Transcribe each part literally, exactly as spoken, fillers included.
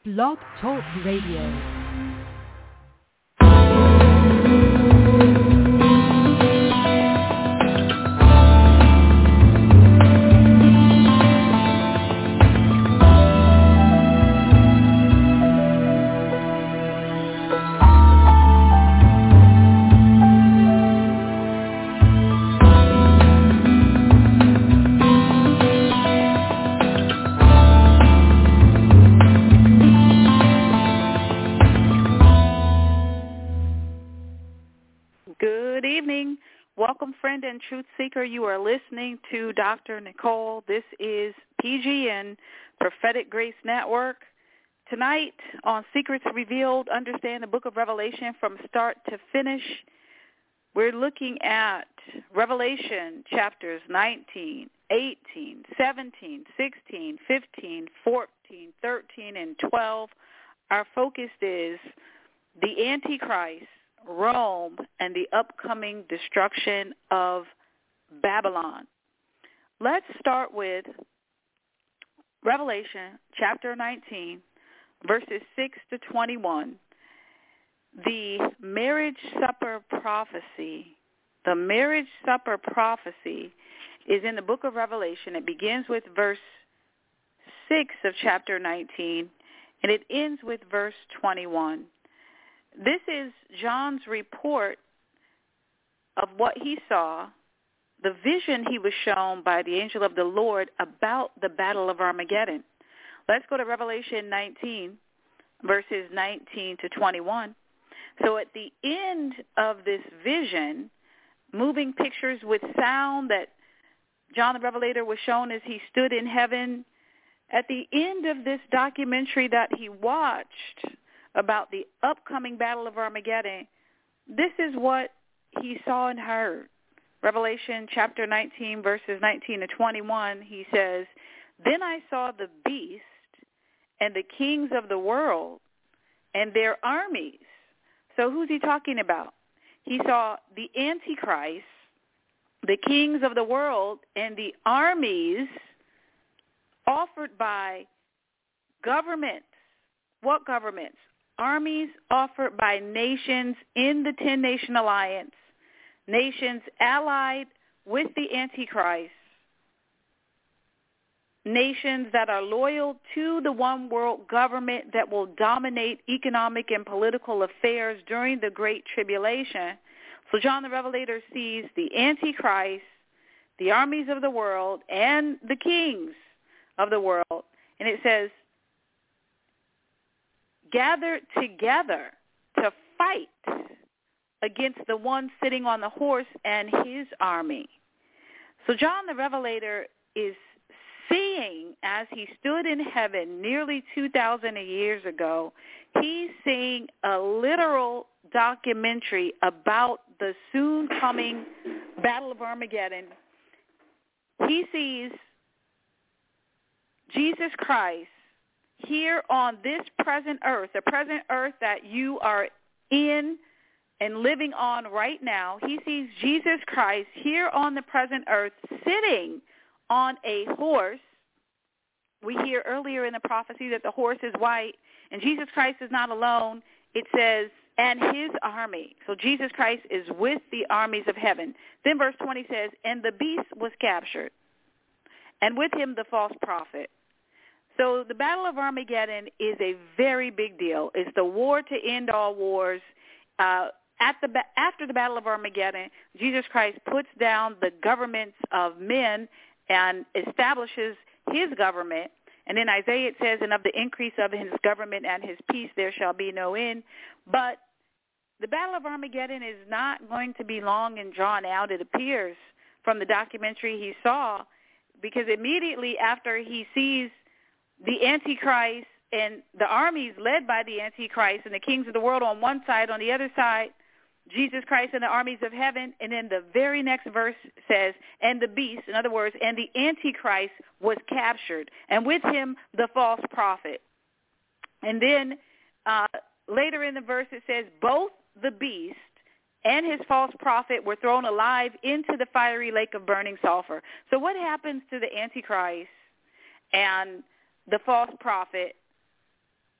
Blog Talk Radio. And Truth Seeker, you are listening to Doctor Nicole. This is P G N, Prophetic Grace Network. Tonight on Secrets Revealed, Understand the Book of Revelation from start to finish. We're looking at Revelation chapters nineteen, eighteen, seventeen, sixteen, fifteen, fourteen, thirteen, and twelve. Our focus is the Antichrist, Rome, and the upcoming destruction of Babylon. Let's start with Revelation chapter nineteen, verses six to twenty-one. The marriage supper prophecy. The marriage supper prophecy is in the book of Revelation. It begins with verse six of chapter nineteen, and it ends with verse twenty-one. This is John's report of what he saw, the vision he was shown by the angel of the Lord about the Battle of Armageddon. Let's go to Revelation nineteen, verses nineteen to twenty-one. So at the end of this vision, moving pictures with sound that John the Revelator was shown as he stood in heaven, at the end of this documentary that he watched about the upcoming Battle of Armageddon, this is what he saw and heard. Revelation chapter nineteen, verses nineteen to twenty-one, he says, "Then I saw the beast and the kings of the world and their armies." So who's he talking about? He saw the Antichrist, the kings of the world, and the armies offered by governments. What governments? Armies offered by nations in the ten-nation alliance, nations allied with the Antichrist, nations that are loyal to the one world government that will dominate economic and political affairs during the Great Tribulation. So John the Revelator sees the Antichrist, the armies of the world, and the kings of the world. And it says, gathered together to fight against the one sitting on the horse and his army. So John the Revelator is seeing, as he stood in heaven nearly two thousand years ago, he's seeing a literal documentary about the soon coming Battle of Armageddon. He sees Jesus Christ here on this present earth, the present earth that you are in and living on right now. He sees Jesus Christ here on the present earth sitting on a horse. We hear earlier in the prophecy that the horse is white, and Jesus Christ is not alone. It says, and his army. So Jesus Christ is with the armies of heaven. Then verse twenty says, and the beast was captured, and with him the false prophet. So the Battle of Armageddon is a very big deal. It's the war to end all wars. Uh, at the after the Battle of Armageddon, Jesus Christ puts down the governments of men and establishes his government. And in Isaiah it says, and of the increase of his government and his peace there shall be no end. But the Battle of Armageddon is not going to be long and drawn out, it appears, from the documentary he saw, because immediately after he sees the Antichrist and the armies led by the Antichrist and the kings of the world on one side, on the other side, Jesus Christ and the armies of heaven, and then the very next verse says, and the beast, in other words, and the Antichrist was captured, and with him the false prophet. And then uh, later in the verse it says, both the beast and his false prophet were thrown alive into the fiery lake of burning sulfur. So what happens to the Antichrist and the false prophet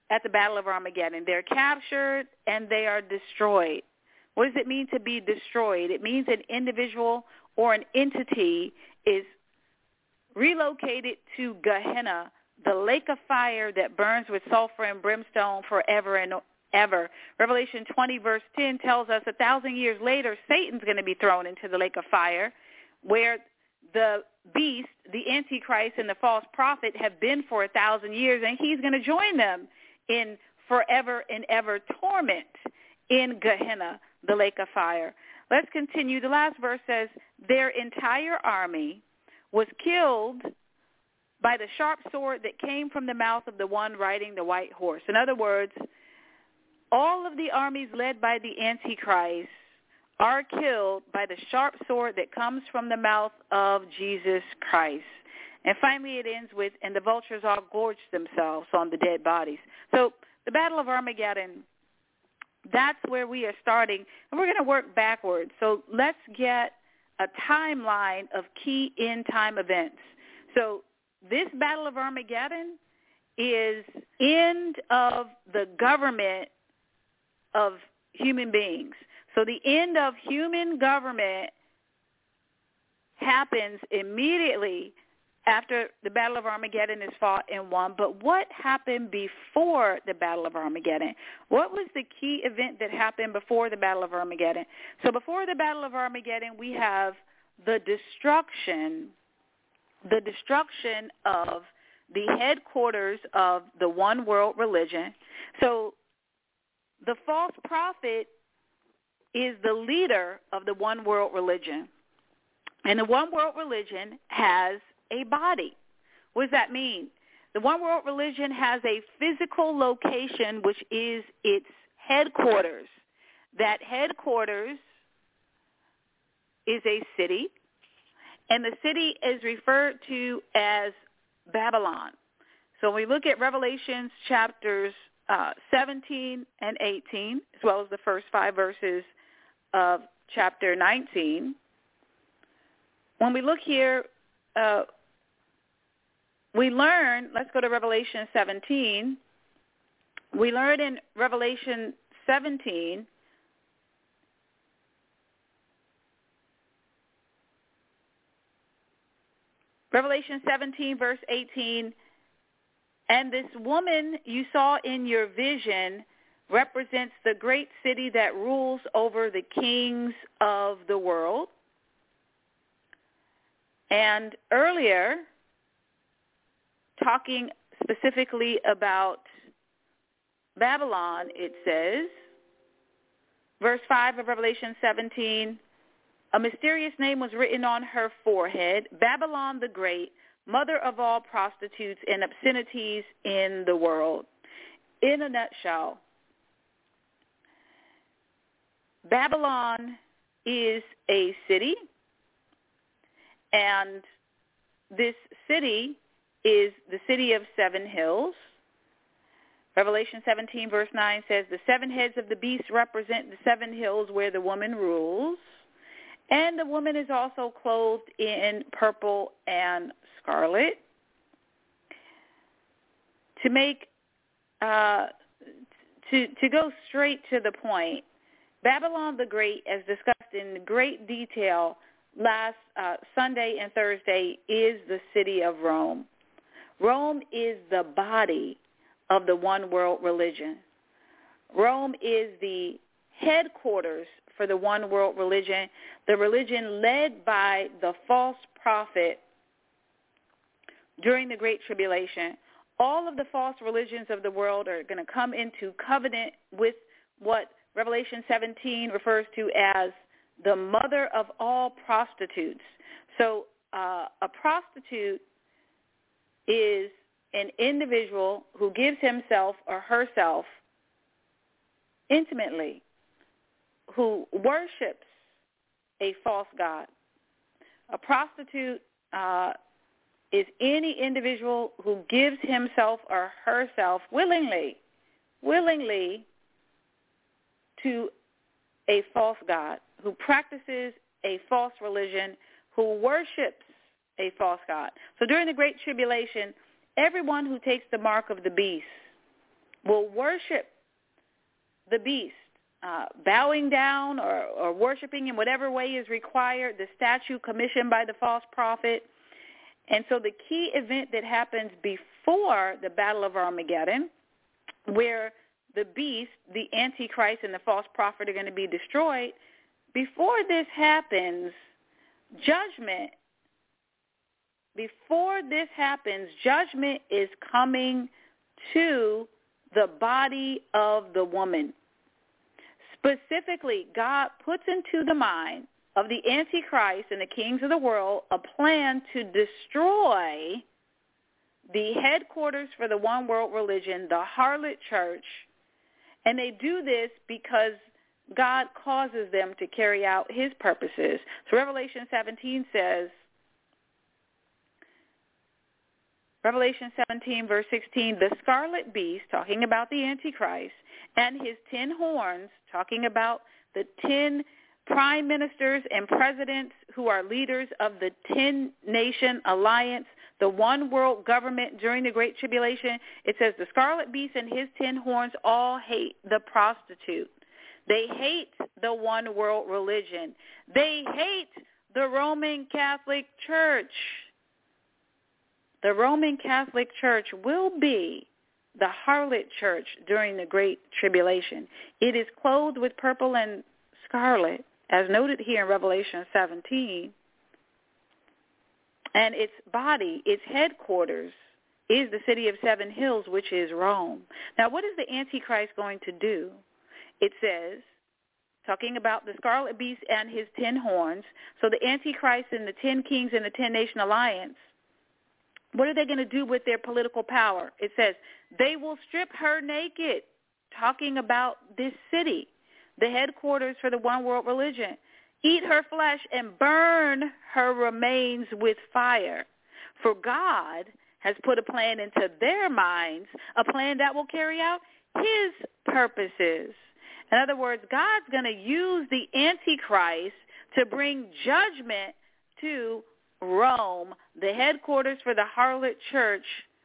at the Battle of Armageddon. They're captured and they are destroyed. What does it mean to be destroyed? It means an individual or an entity is relocated to Gehenna, the lake of fire that burns with sulfur and brimstone forever and ever. Revelation twenty, verse ten tells us a thousand years later, Satan's going to be thrown into the lake of fire, where the beast, the Antichrist, and the false prophet have been for a thousand years, and he's going to join them in forever and ever torment in Gehenna, the lake of fire. Let's continue. The last verse says, their entire army was killed by the sharp sword that came from the mouth of the one riding the white horse. In other words, all of the armies led by the Antichrist are killed by the sharp sword that comes from the mouth of Jesus Christ. And finally it ends with, and the vultures all gorged themselves on the dead bodies. So the Battle of Armageddon, that's where we are starting, and we're going to work backwards. So let's get a timeline of key end-time events. So this Battle of Armageddon is end of the government of human beings. So the end of human government happens immediately after the Battle of Armageddon is fought and won. But what happened before the Battle of Armageddon? What was the key event that happened before the Battle of Armageddon? So before the Battle of Armageddon, we have the destruction, the destruction of the headquarters of the one world religion. So the false prophet is the leader of the one world religion. And the one world religion has a body. What does that mean? The one world religion has a physical location, which is its headquarters. That headquarters is a city, and the city is referred to as Babylon. So when we look at Revelations chapters uh, seventeen and eighteen, as well as the first five verses of chapter nineteen, when we look here, uh, we learn, let's go to Revelation seventeen. We learn in Revelation seventeen Revelation seventeen, verse eighteen, and this woman you saw in your vision represents the great city that rules over the kings of the world. And earlier, talking specifically about Babylon, it says, verse five of Revelation seventeen, a mysterious name was written on her forehead, Babylon the Great, mother of all prostitutes and obscenities in the world. In a nutshell, Babylon is a city, and this city is the city of seven hills. Revelation seventeen, verse nine says, the seven heads of the beast represent the seven hills where the woman rules. And the woman is also clothed in purple and scarlet. To make, uh, to to go straight to the point, Babylon the Great, as discussed in great detail last uh, Sunday and Thursday, is the city of Rome. Rome is the body of the one world religion. Rome is the headquarters for the one world religion, the religion led by the false prophet during the Great Tribulation. All of the false religions of the world are going to come into covenant with what Revelation seventeen refers to as the mother of all prostitutes. So uh, a prostitute is an individual who gives himself or herself intimately, who worships a false god. A prostitute uh, is any individual who gives himself or herself willingly, willingly to a false god, who practices a false religion, who worships a false god. So during the Great Tribulation, everyone who takes the mark of the beast will worship the beast, uh, bowing down or, or worshiping in whatever way is required, the statue commissioned by the false prophet. And so the key event that happens before the Battle of Armageddon, where the beast, the Antichrist, and the false prophet are going to be destroyed, before this happens, judgment, before this happens, judgment is coming to the body of the woman. Specifically, God puts into the mind of the Antichrist and the kings of the world a plan to destroy the headquarters for the one world religion, the harlot church, and they do this because God causes them to carry out his purposes. So Revelation seventeen says, Revelation seventeen, verse sixteen, the scarlet beast, talking about the Antichrist, and his ten horns, talking about the ten prime ministers and presidents who are leaders of the ten-nation alliance, the one world government during the Great Tribulation. It says the scarlet beast and his ten horns all hate the prostitute. They hate the one world religion. They hate the Roman Catholic Church. The Roman Catholic Church will be the harlot church during the Great Tribulation. It is clothed with purple and scarlet, as noted here in Revelation seventeen. And its body, its headquarters, is the city of seven hills, which is Rome. Now, what is the Antichrist going to do? It says, talking about the scarlet beast and his ten horns, so the Antichrist and the ten kings and the ten-nation alliance, what are they going to do with their political power? It says, they will strip her naked, talking about this city, the headquarters for the one world religion, eat her flesh and burn her remains with fire. For God has put a plan into their minds, a plan that will carry out his purposes. In other words, God's going to use the Antichrist to bring judgment to Rome, the headquarters for the harlot church,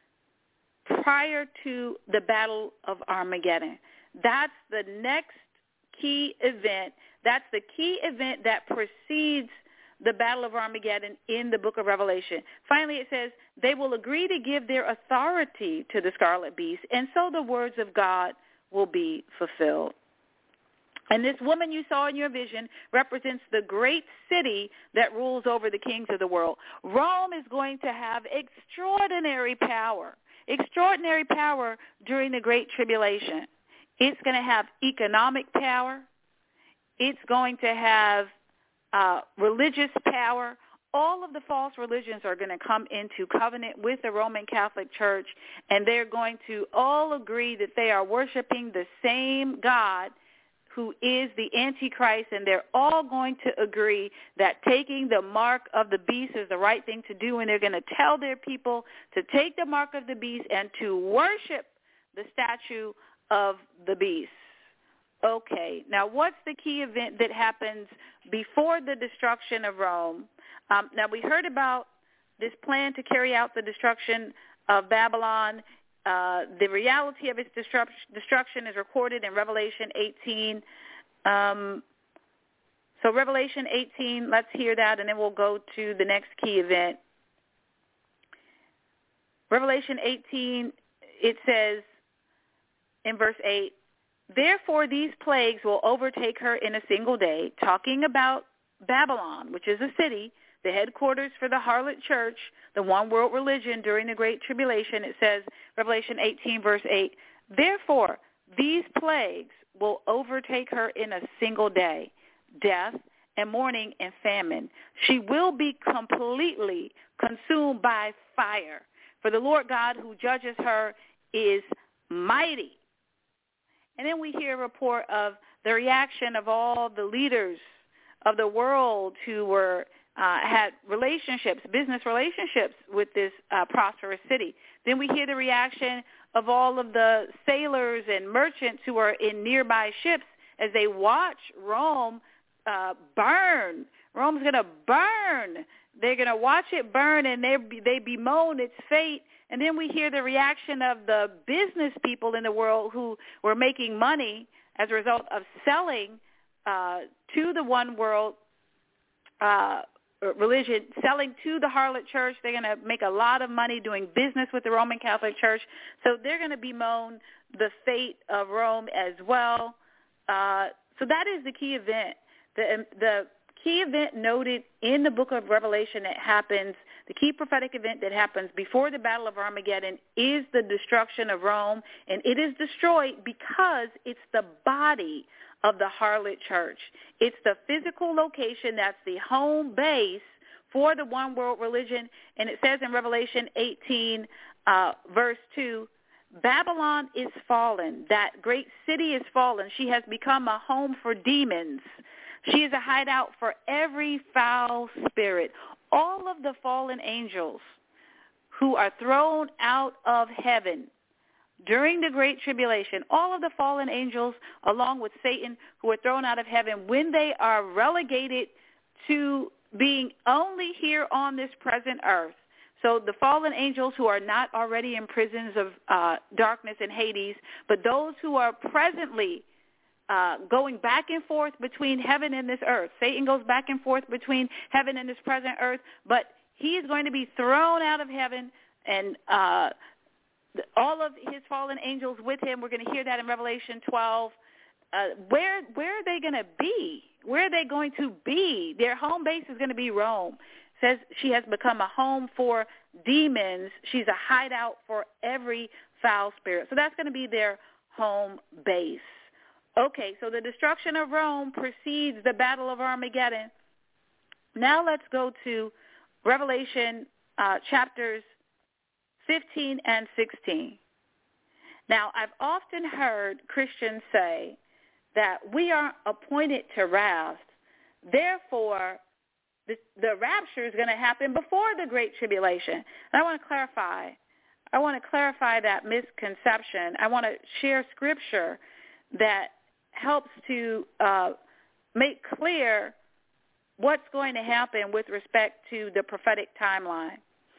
prior to the Battle of Armageddon. That's the next key event. That's the key event that precedes the Battle of Armageddon in the book of Revelation. Finally, it says, they will agree to give their authority to the scarlet beast, and so the words of God will be fulfilled. And this woman you saw in your vision represents the great city that rules over the kings of the world. Rome is going to have extraordinary power, extraordinary power during the Great Tribulation. It's going to have economic power. It's going to have uh, religious power. All of the false religions are going to come into covenant with the Roman Catholic Church, and they're going to all agree that they are worshiping the same God who is the Antichrist, and they're all going to agree that taking the mark of the beast is the right thing to do, and they're going to tell their people to take the mark of the beast and to worship the statue of the beast. Okay, now what's the key event that happens before the destruction of Rome? Um, now we heard about this plan to carry out the destruction of Babylon. Uh, the reality of its destruct- destruction is recorded in Revelation eighteen. Um, so Revelation eighteen, let's hear that, and then we'll go to the next key event. Revelation eighteen, it says in verse eight, therefore these plagues will overtake her in a single day, talking about Babylon, which is a city, the headquarters for the harlot church, the one world religion during the Great Tribulation. It says, Revelation eighteen, verse eight, therefore these plagues will overtake her in a single day, death and mourning and famine. She will be completely consumed by fire, for the Lord God who judges her is mighty. And then we hear a report of the reaction of all the leaders of the world who were uh, had relationships, business relationships with this uh, prosperous city. Then we hear the reaction of all of the sailors and merchants who are in nearby ships as they watch Rome uh, burn. Rome's going to burn. They're going to watch it burn, and they they bemoan its fate, And then we hear the reaction of the business people in the world who were making money as a result of selling uh, to the one world uh, religion, selling to the harlot church. They're going to make a lot of money doing business with the Roman Catholic Church. So they're going to bemoan the fate of Rome as well. Uh, so that is the key event. The, the key event noted in the book of Revelation that happens, the key prophetic event that happens before the Battle of Armageddon is the destruction of Rome, and it is destroyed because it's the body of the harlot church. It's the physical location that's the home base for the one world religion, and it says in Revelation eighteen, uh, verse two, Babylon is fallen. That great city is fallen. She has become a home for demons. She is a hideout for every foul spirit. All of the fallen angels who are thrown out of heaven during the Great Tribulation, all of the fallen angels along with Satan who are thrown out of heaven, when they are relegated to being only here on this present earth, so the fallen angels who are not already in prisons of uh, darkness and Hades, but those who are presently uh, going back and forth between heaven and this earth. Satan goes back and forth between heaven and this present earth, but he is going to be thrown out of heaven, and uh, all of his fallen angels with him. We're going to hear that in Revelation twelve. Uh, where where are they going to be? Where are they going to be? Their home base is going to be Rome. Says she has become a home for demons. She's a hideout for every foul spirit. So that's going to be their home base. Okay, so the destruction of Rome precedes the Battle of Armageddon. Now let's go to Revelation uh, chapters fifteen and sixteen. Now, I've often heard Christians say that we are appointed to wrath, therefore the, the rapture is going to happen before the Great Tribulation. And I want to clarify. I want to clarify that misconception. I want to share scripture that helps to uh, make clear what's going to happen with respect to the prophetic timeline.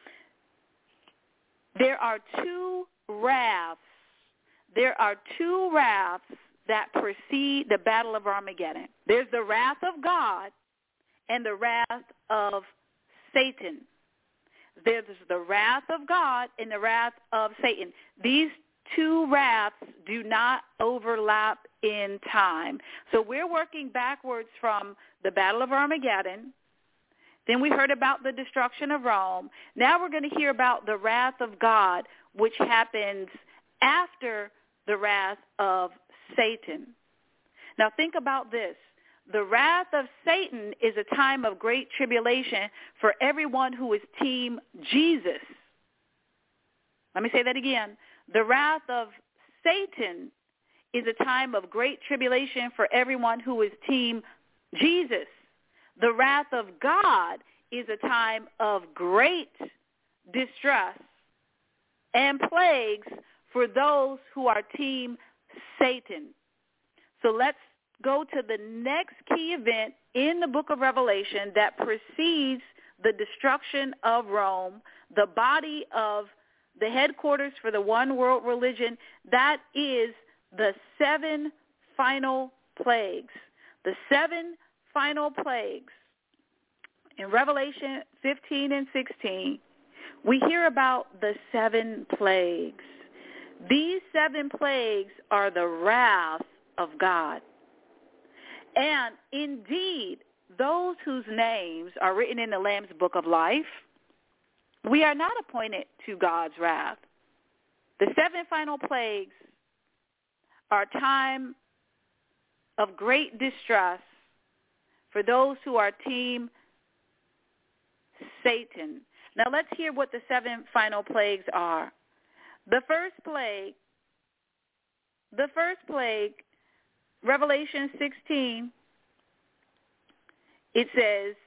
There are two wraths. There are two wraths that precede the Battle of Armageddon. There's the wrath of God and the wrath of Satan. There's the wrath of God and the wrath of Satan. These two wraths do not overlap in time. So we're working backwards from the Battle of Armageddon. Then we heard about the destruction of Rome. Now we're going to hear about the wrath of God, which happens after the wrath of Satan. Now think about this. The wrath of Satan is a time of great tribulation for everyone who is team Jesus. Let me say that again. The wrath of Satan is a time of great tribulation for everyone who is team Jesus. The wrath of God is a time of great distress and plagues for those who are team Satan. So let's go to the next key event in the book of Revelation that precedes the destruction of Rome, the body of the headquarters for the one world religion. That is the seven final plagues. The seven final plagues. In Revelation fifteen and sixteen, we hear about the seven plagues. These seven plagues are the wrath of God. And indeed, those whose names are written in the Lamb's Book of Life, we are not appointed to God's wrath. The seven final plagues are a time of great distress for those who are team Satan. Now let's hear what the seven final plagues are. The first plague, the first plague, Revelation sixteen, it says,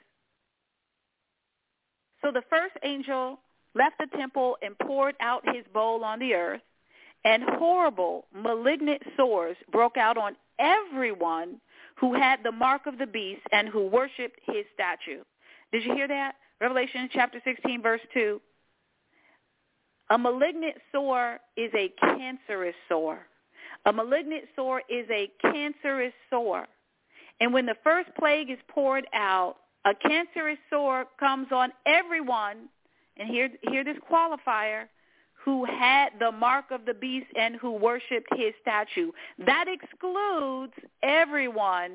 so the first angel left the temple and poured out his bowl on the earth, and horrible, malignant sores broke out on everyone who had the mark of the beast and who worshipped his statue. Did you hear that? Revelation chapter sixteen, verse two. A malignant sore is a cancerous sore. A malignant sore is a cancerous sore. And when the first plague is poured out, a cancerous sore comes on everyone, and here, here this qualifier, who had the mark of the beast and who worshipped his statue. That excludes everyone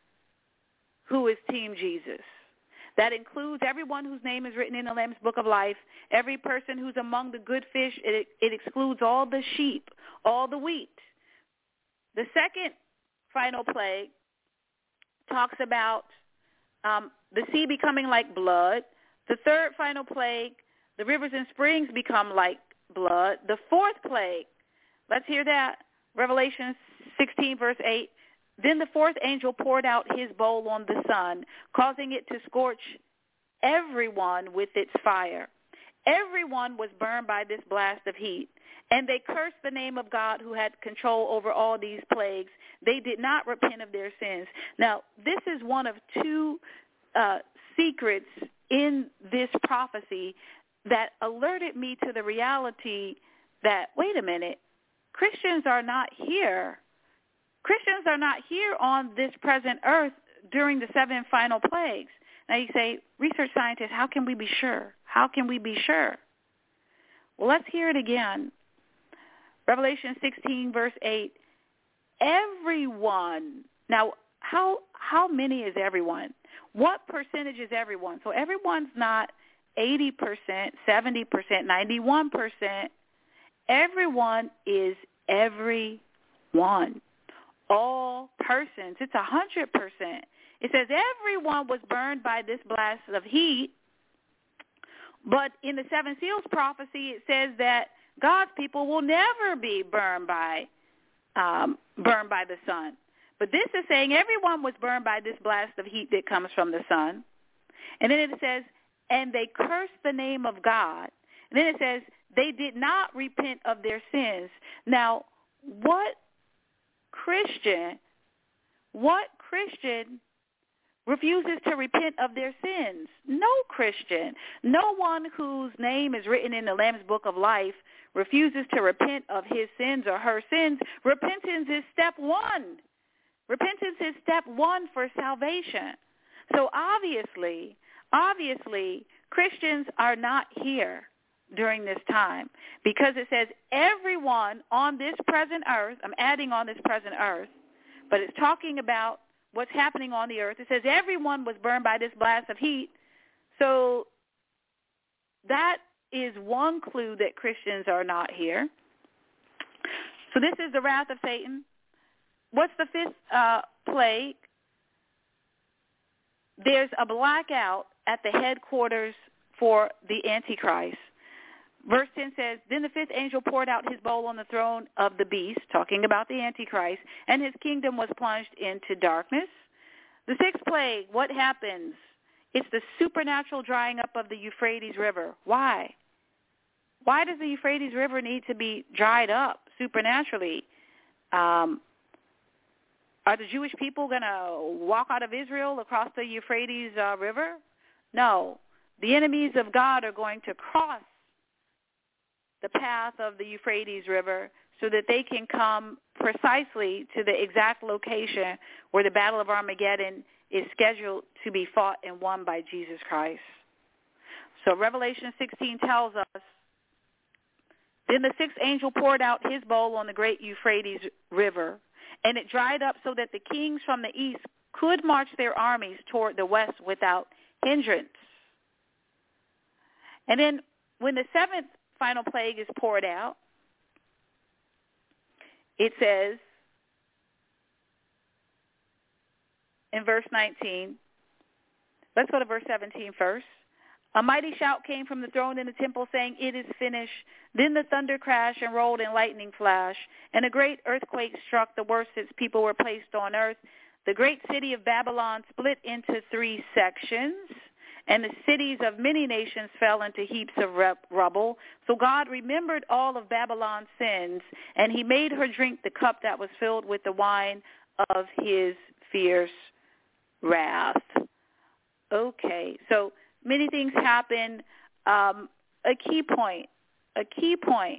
who is Team Jesus. That includes everyone whose name is written in the Lamb's Book of Life, every person who's among the good fish. It, it excludes all the sheep, all the wheat. The second final plague talks about um, the sea becoming like blood. The third final plague, the rivers and springs become like blood. The fourth plague, let's hear that, Revelation sixteen, verse eight. Then the fourth angel poured out his bowl on the sun, causing it to scorch everyone with its fire. Everyone was burned by this blast of heat, and they cursed the name of God who had control over all these plagues. They did not repent of their sins. Now, this is one of two uh, secrets in this prophecy that alerted me to the reality that, wait a minute, Christians are not here. Christians are not here on this present earth during the seven final plagues. Now you say, research scientists, how can we be sure? How can we be sure? Well, let's hear it again. Revelation sixteen, verse eight. Everyone. Now, how how many is everyone? What percentage is everyone? So everyone's not eighty percent, seventy percent, ninety-one percent. Everyone is everyone. All persons. It's one hundred percent. It says everyone was burned by this blast of heat. But in the seven seals prophecy, it says that God's people will never be burned by um, burned by the sun. But this is saying everyone was burned by this blast of heat that comes from the sun. And then it says, and they cursed the name of God. And then it says, they did not repent of their sins. Now, what Christian, what Christian refuses to repent of their sins? No Christian. No one whose name is written in the Lamb's Book of Life refuses to repent of his sins or her sins. Repentance is step one. Repentance is step one for salvation. So obviously, obviously, Christians are not here during this time, because it says everyone on this present earth, I'm adding on this present earth, but it's talking about what's happening on the earth. It says everyone was burned by this blast of heat. So that is one clue that Christians are not here. So this is the wrath of Satan. What's the fifth uh, plague? There's a blackout at the headquarters for the Antichrist. Verse ten says, then the fifth angel poured out his bowl on the throne of the beast, talking about the Antichrist, and his kingdom was plunged into darkness. The sixth plague, what happens? It's the supernatural drying up of the Euphrates River. Why? Why does the Euphrates River need to be dried up supernaturally? Um, are the Jewish people going to walk out of Israel across the Euphrates uh, River? No. The enemies of God are going to cross the path of the Euphrates River so that they can come precisely to the exact location where the Battle of Armageddon is scheduled to be fought and won by Jesus Christ. So Revelation sixteen tells us, then the sixth angel poured out his bowl on the great Euphrates River, and it dried up so that the kings from the east could march their armies toward the west without hindrance. And then when the seventh final plague is poured out, it says in verse nineteen, let's go to verse seventeen first. A mighty shout came from the throne in the temple saying, it is finished. Then the thunder crashed and rolled and lightning flashed, and a great earthquake struck, the worst since people were placed on earth. The great city of Babylon split into three sections, and the cities of many nations fell into heaps of rubble. So God remembered all of Babylon's sins, and he made her drink the cup that was filled with the wine of his fierce wrath. Okay, so many things happen. Um, a key point, a key point.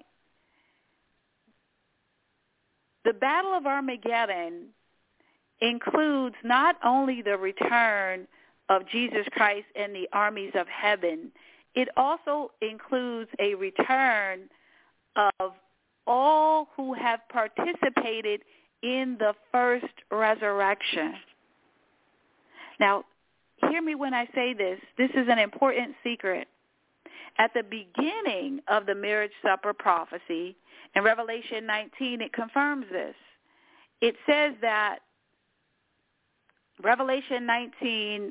The Battle of Armageddon includes not only the return of Jesus Christ and the armies of heaven, it also includes a return of all who have participated in the first resurrection. Now, hear me when I say this. This is an important secret. At the beginning of the marriage supper prophecy, in Revelation nineteen, it confirms this. It says that, Revelation nineteen,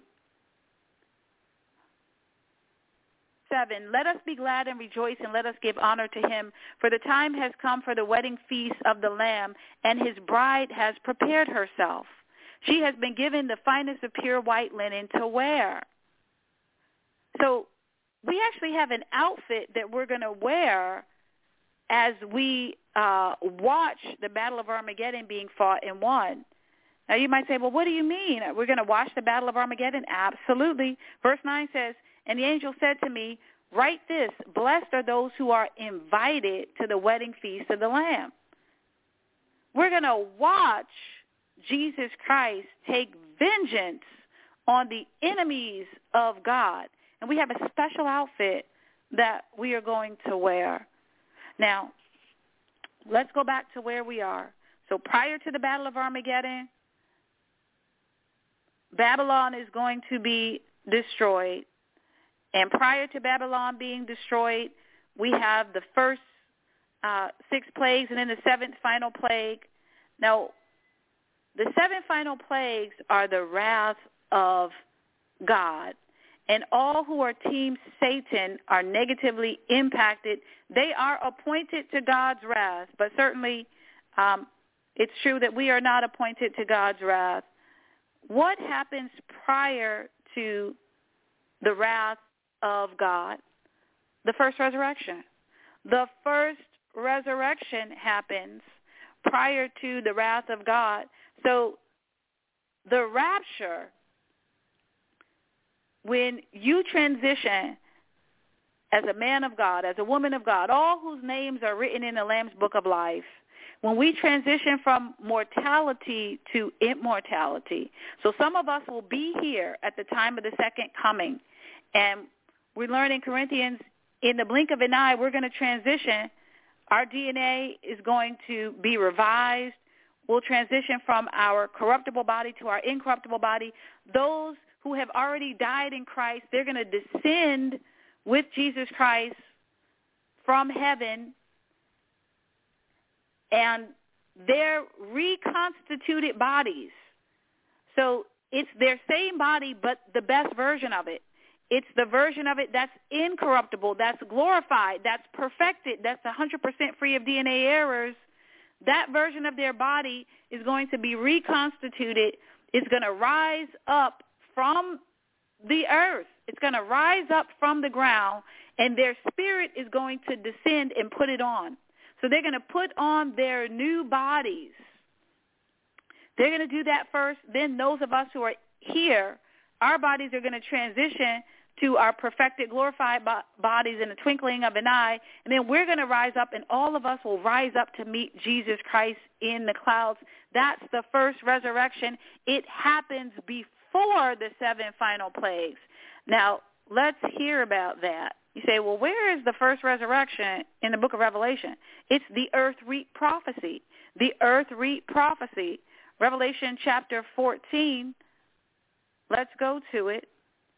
seven, let us be glad and rejoice, and let us give honor to him, for the time has come for the wedding feast of the Lamb, and his bride has prepared herself. She has been given the finest of pure white linen to wear. So we actually have an outfit that we're going to wear as we uh, watch the Battle of Armageddon being fought and won. Now you might say, well, what do you mean? We're going to watch the Battle of Armageddon? Absolutely. Verse nine says, and the angel said to me, write this, blessed are those who are invited to the wedding feast of the Lamb. We're going to watch Jesus Christ take vengeance on the enemies of God. And we have a special outfit that we are going to wear. Now, let's go back to where we are. So prior to the Battle of Armageddon, Babylon is going to be destroyed. And prior to Babylon being destroyed, we have the first uh, six plagues and then the seventh final plague. Now, the seven final plagues are the wrath of God. And all who are Team Satan are negatively impacted. They are appointed to God's wrath, but certainly um, it's true that we are not appointed to God's wrath. What happens prior to the wrath of God? The first resurrection. The first resurrection happens prior to the wrath of God. So the rapture, when you transition as a man of God, as a woman of God, all whose names are written in the Lamb's Book of Life, when we transition from mortality to immortality, so some of us will be here at the time of the second coming, and we learn in Corinthians, in the blink of an eye, we're going to transition. Our D N A is going to be revised. We'll transition from our corruptible body to our incorruptible body. Those who have already died in Christ, they're going to descend with Jesus Christ from heaven, and they're reconstituted bodies. So it's their same body, but the best version of it. It's the version of it that's incorruptible, that's glorified, that's perfected, that's one hundred percent free of D N A errors. That version of their body is going to be reconstituted. It's going to rise up from the earth. It's going to rise up from the ground, and their spirit is going to descend and put it on. So they're going to put on their new bodies. They're going to do that first. Then those of us who are here, our bodies are going to transition to our perfected, glorified bodies in the twinkling of an eye. And then we're going to rise up, and all of us will rise up to meet Jesus Christ in the clouds. That's the first resurrection. It happens before the seven final plagues. Now, let's hear about that. You say, well, where is the first resurrection in the book of Revelation? It's the earth reap prophecy. The earth reap prophecy. Revelation chapter fourteen. Let's go to it.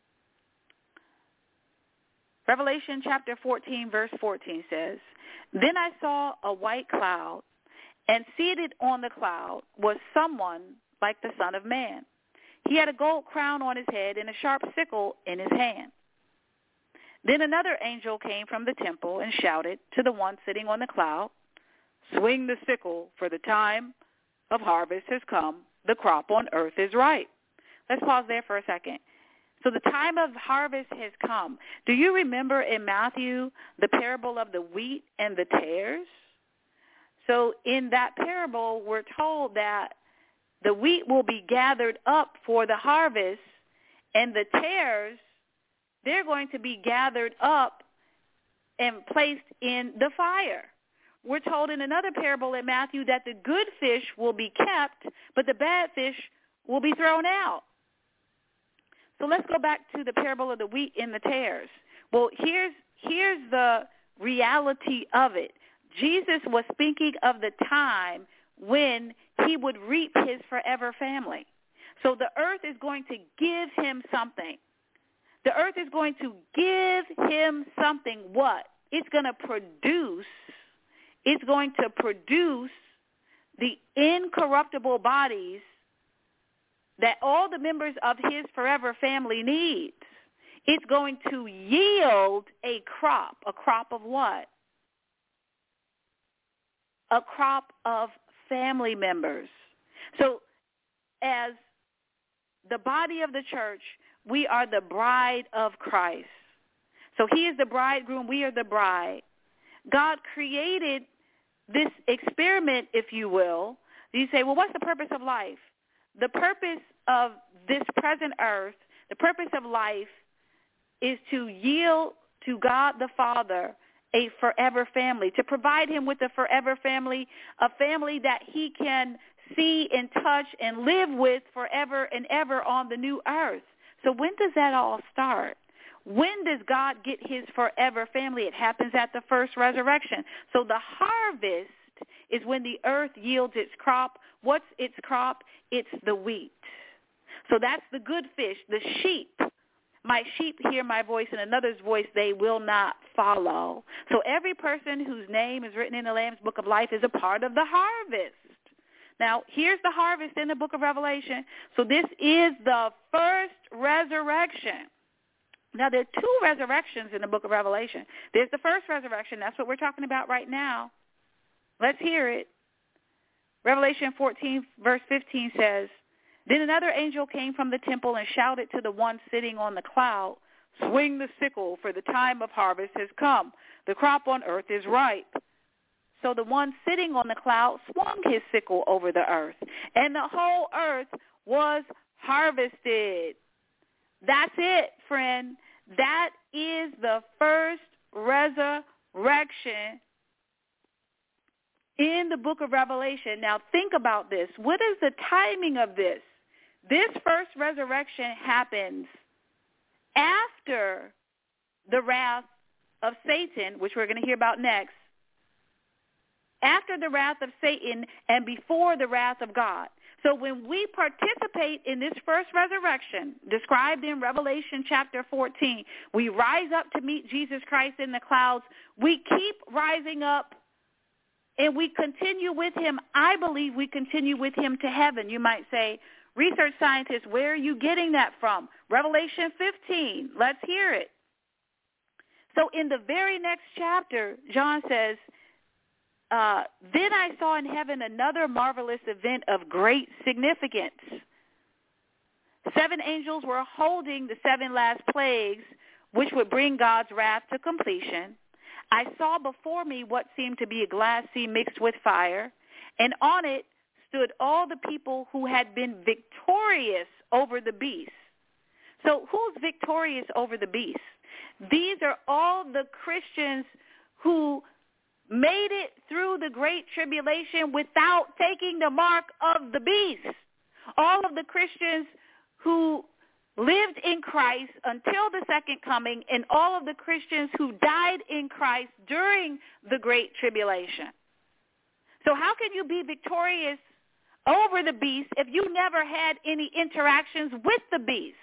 Revelation chapter fourteen, verse fourteen says, then I saw a white cloud, and seated on the cloud was someone like the Son of Man. He had a gold crown on his head and a sharp sickle in his hand. Then another angel came from the temple and shouted to the one sitting on the cloud, swing the sickle, for the time of harvest has come. The crop on earth is ripe. Let's pause there for a second. So the time of harvest has come. Do you remember in Matthew the parable of the wheat and the tares? So in that parable, we're told that the wheat will be gathered up for the harvest, and the tares, they're going to be gathered up and placed in the fire. We're told in another parable in Matthew that the good fish will be kept, but the bad fish will be thrown out. So let's go back to the parable of the wheat and the tares. Well, here's here's the reality of it. Jesus was speaking of the time when he would reap his forever family. So the earth is going to give him something. The earth is going to give him something. What? It's going to produce, it's going to produce the incorruptible bodies that all the members of his forever family needs. It's going to yield a crop. A crop of what? A crop of family members. So as the body of the church, we are the bride of Christ. So he is the bridegroom, we are the bride. God created this experiment, if you will. You say, well, what's the purpose of life? The purpose of this present earth, the purpose of life is to yield to God the Father a forever family, to provide him with a forever family, a family that he can see and touch and live with forever and ever on the new earth. So when does that all start? When does God get his forever family? It happens at the first resurrection. So the harvest is when the earth yields its crop. What's its crop? It's the wheat. So that's the good fish, the sheep. My sheep hear my voice, and another's voice they will not follow. So every person whose name is written in the Lamb's Book of Life is a part of the harvest. Now, here's the harvest in the book of Revelation. So this is the first resurrection. Now, there are two resurrections in the book of Revelation. There's the first resurrection. That's what we're talking about right now. Let's hear it. Revelation fourteen, verse fifteen says, "Then another angel came from the temple and shouted to the one sitting on the cloud, 'Swing the sickle, for the time of harvest has come. The crop on earth is ripe.' So the one sitting on the cloud swung his sickle over the earth, and the whole earth was harvested." That's it, friend. That is the first resurrection in the book of Revelation. Now think about this. What is the timing of this? This first resurrection happens after the wrath of Satan, which we're going to hear about next, after the wrath of Satan and before the wrath of God. So when we participate in this first resurrection, described in Revelation chapter fourteen, we rise up to meet Jesus Christ in the clouds. We keep rising up, and we continue with him. I believe we continue with him to heaven. You might say, research scientists, where are you getting that from? Revelation fifteen. Let's hear it. So in the very next chapter, John says, uh, "Then I saw in heaven another marvelous event of great significance. Seven angels were holding the seven last plagues, which would bring God's wrath to completion. I saw before me what seemed to be a glass sea mixed with fire, and on it stood all the people who had been victorious over the beast." So who's victorious over the beast? These are all the Christians who made it through the great tribulation without taking the mark of the beast. All of the Christians who lived in Christ until the second coming, and all of the Christians who died in Christ during the great tribulation. So how can you be victorious over the beast if you never had any interactions with the beast?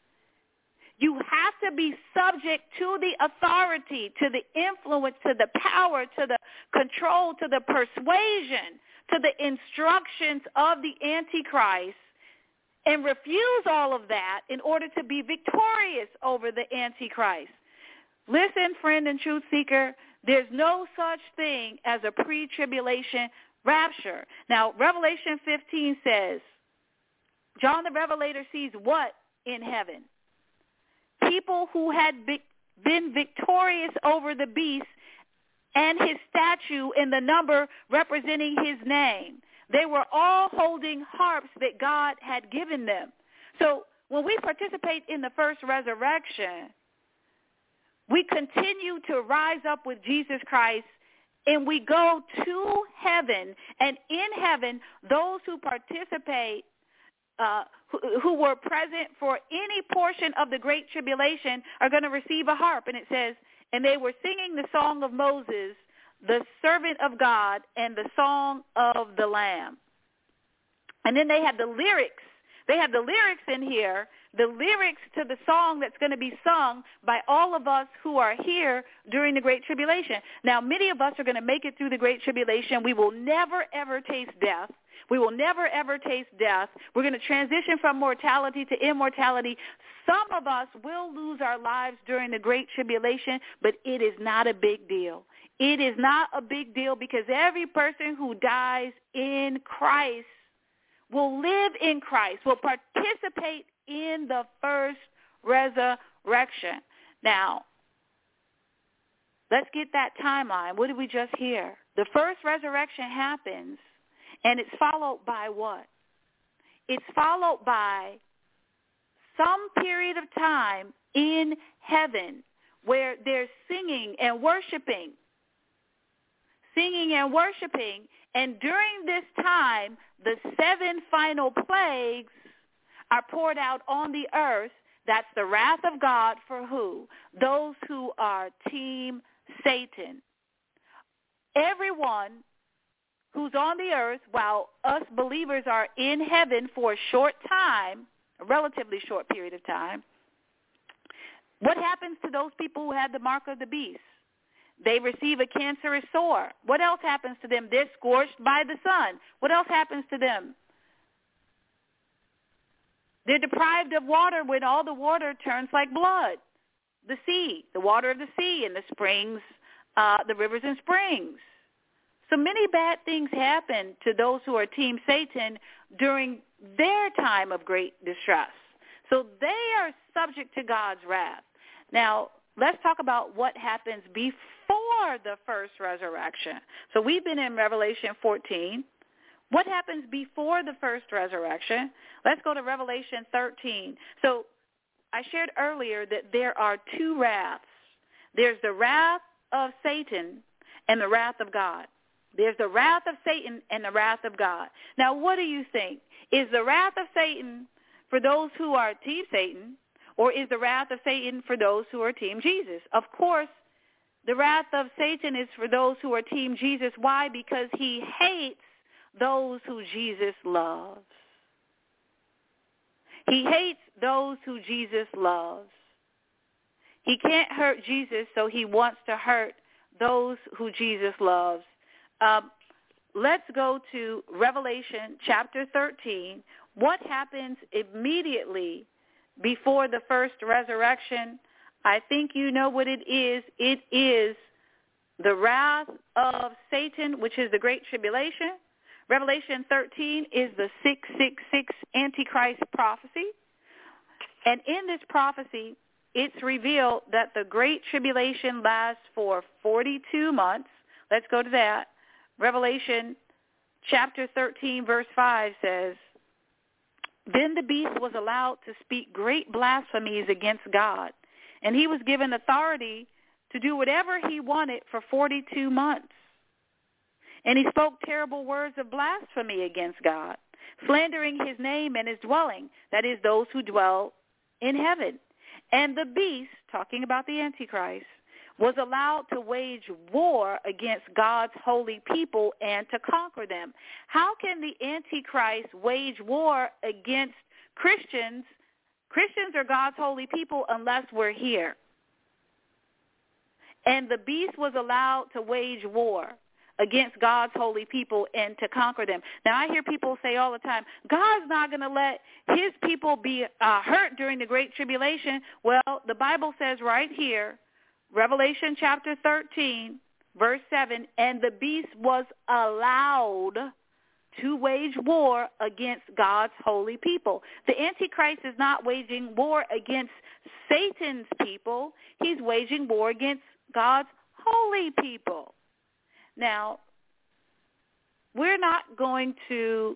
You have to be subject to the authority, to the influence, to the power, to the control, to the persuasion, to the instructions of the Antichrist, and refuse all of that in order to be victorious over the Antichrist. Listen, friend and truth seeker, there's no such thing as a pre-tribulation rapture. Now, Revelation fifteen says, John the Revelator sees what in heaven? People who had been victorious over the beast and his statue in the number representing his name. They were all holding harps that God had given them. So when we participate in the first resurrection, we continue to rise up with Jesus Christ, and we go to heaven. And in heaven, those who participate, uh, who, who were present for any portion of the Great Tribulation are going to receive a harp. And it says, and they were singing the song of Moses, the servant of God, and the song of the Lamb. And then they have the lyrics. They have the lyrics in here, the lyrics to the song that's going to be sung by all of us who are here during the Great Tribulation. Now, many of us are going to make it through the Great Tribulation. We will never, ever taste death. We will never, ever taste death. We're going to transition from mortality to immortality. Some of us will lose our lives during the Great Tribulation, but it is not a big deal. It is not a big deal because every person who dies in Christ will live in Christ, will participate in the first resurrection. Now, let's get that timeline. What did we just hear? The first resurrection happens, and it's followed by what? It's followed by some period of time in heaven where there's singing and worshiping. Singing and worshiping. And during this time, the seven final plagues are poured out on the earth. That's the wrath of God for who? Those who are Team Satan. Everyone who's on the earth, while us believers are in heaven for a short time, a relatively short period of time, what happens to those people who had the mark of the beast? They receive a cancerous sore. What else happens to them? They're scorched by the sun. What else happens to them? They're deprived of water when all the water turns like blood. The sea, the water of the sea and the springs, uh, the rivers and springs. So many bad things happen to those who are Team Satan during their time of great distress. So they are subject to God's wrath. Now, let's talk about what happens before the first resurrection. So we've been in Revelation fourteen. What happens before the first resurrection? Let's go to Revelation thirteen. So I shared earlier that there are two wraths. There's the wrath of Satan and the wrath of God. There's the wrath of Satan and the wrath of God. Now, what do you think? Is the wrath of Satan for those who are Team Satan, or is the wrath of Satan for those who are Team Jesus? Of course, the wrath of Satan is for those who are Team Jesus. Why? Because he hates those who Jesus loves. He hates those who Jesus loves. He can't hurt Jesus, so he wants to hurt those who Jesus loves. Um, let's go to Revelation chapter thirteen. What happens immediately before the first resurrection? I think you know what it is. It is the wrath of Satan, which is the Great Tribulation. Revelation thirteen is the six six six Antichrist prophecy. And in this prophecy, it's revealed that the Great Tribulation lasts for forty-two months. Let's go to that. Revelation chapter thirteen, verse five says, "Then the beast was allowed to speak great blasphemies against God, and he was given authority to do whatever he wanted for forty-two months. And he spoke terrible words of blasphemy against God, slandering his name and his dwelling, that is, those who dwell in heaven. And the beast," talking about the Antichrist, "was allowed to wage war against God's holy people and to conquer them." How can the Antichrist wage war against Christians? Christians are God's holy people unless we're here. And the beast was allowed to wage war against God's holy people and to conquer them. Now, I hear people say all the time, God's not going to let his people be uh, hurt during the Great Tribulation. Well, the Bible says right here, Revelation chapter thirteen, verse seven, "And the beast was allowed to wage war against God's holy people." The Antichrist is not waging war against Satan's people. He's waging war against God's holy people. Now, we're not going to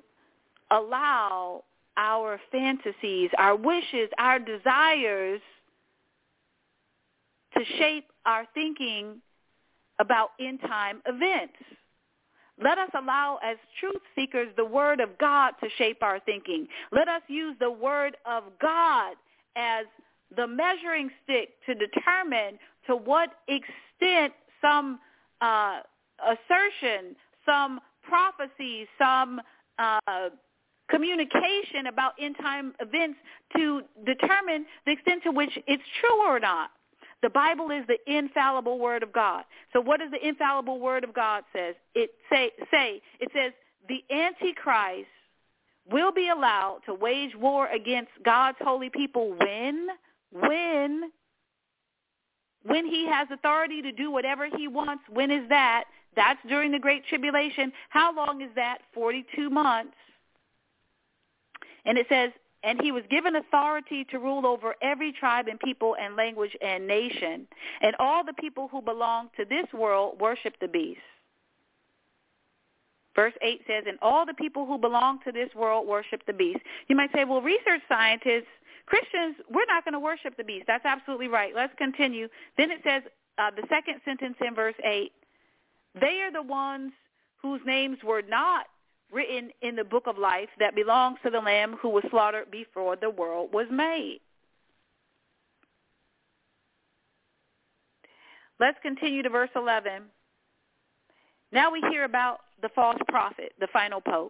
allow our fantasies, our wishes, our desires to to shape our thinking about end-time events. Let us allow, as truth seekers, the Word of God to shape our thinking. Let us use the Word of God as the measuring stick to determine to what extent some uh, assertion, some prophecy, some uh, communication about end-time events to determine the extent to which it's true or not. The Bible is the infallible Word of God. So what does the infallible Word of God says? It say, say it says the Antichrist will be allowed to wage war against God's holy people when, when, when he has authority to do whatever he wants. When is that? That's during the Great Tribulation. How long is that? forty-two months. And it says, and he was given authority to rule over every tribe and people and language and nation. And all the people who belong to this world worship the beast. Verse eight says, and all the people who belong to this world worship the beast. You might say, well, research scientists, Christians, we're not going to worship the beast. That's absolutely right. Let's continue. Then it says, uh, the second sentence in verse eight, they are the ones whose names were not written in the book of life that belongs to the Lamb who was slaughtered before the world was made. Let's continue to verse eleven. Now we hear about the false prophet, the final pope.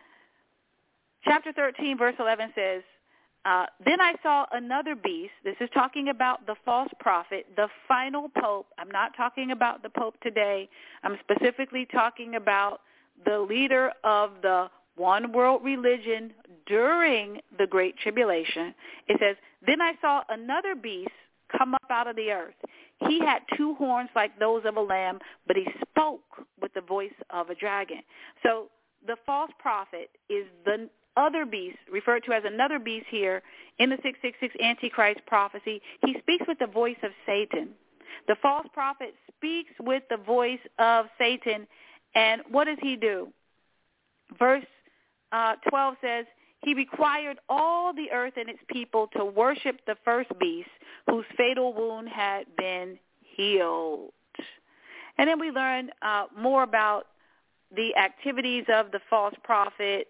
Chapter thirteen, verse eleven says, uh, then I saw another beast. This is talking about the false prophet, the final pope. I'm not talking about the pope today. I'm specifically talking about the leader of the one world religion during the Great Tribulation. It says, then I saw another beast come up out of the earth. He had two horns like those of a lamb, but he spoke with the voice of a dragon. So the false prophet is the other beast, referred to as another beast here in the six six six Antichrist prophecy. He speaks with the voice of Satan. The false prophet speaks with the voice of Satan. And what does he do? Verse uh, twelve says, he required all the earth and its people to worship the first beast whose fatal wound had been healed. And then we learn uh, more about the activities of the false prophet.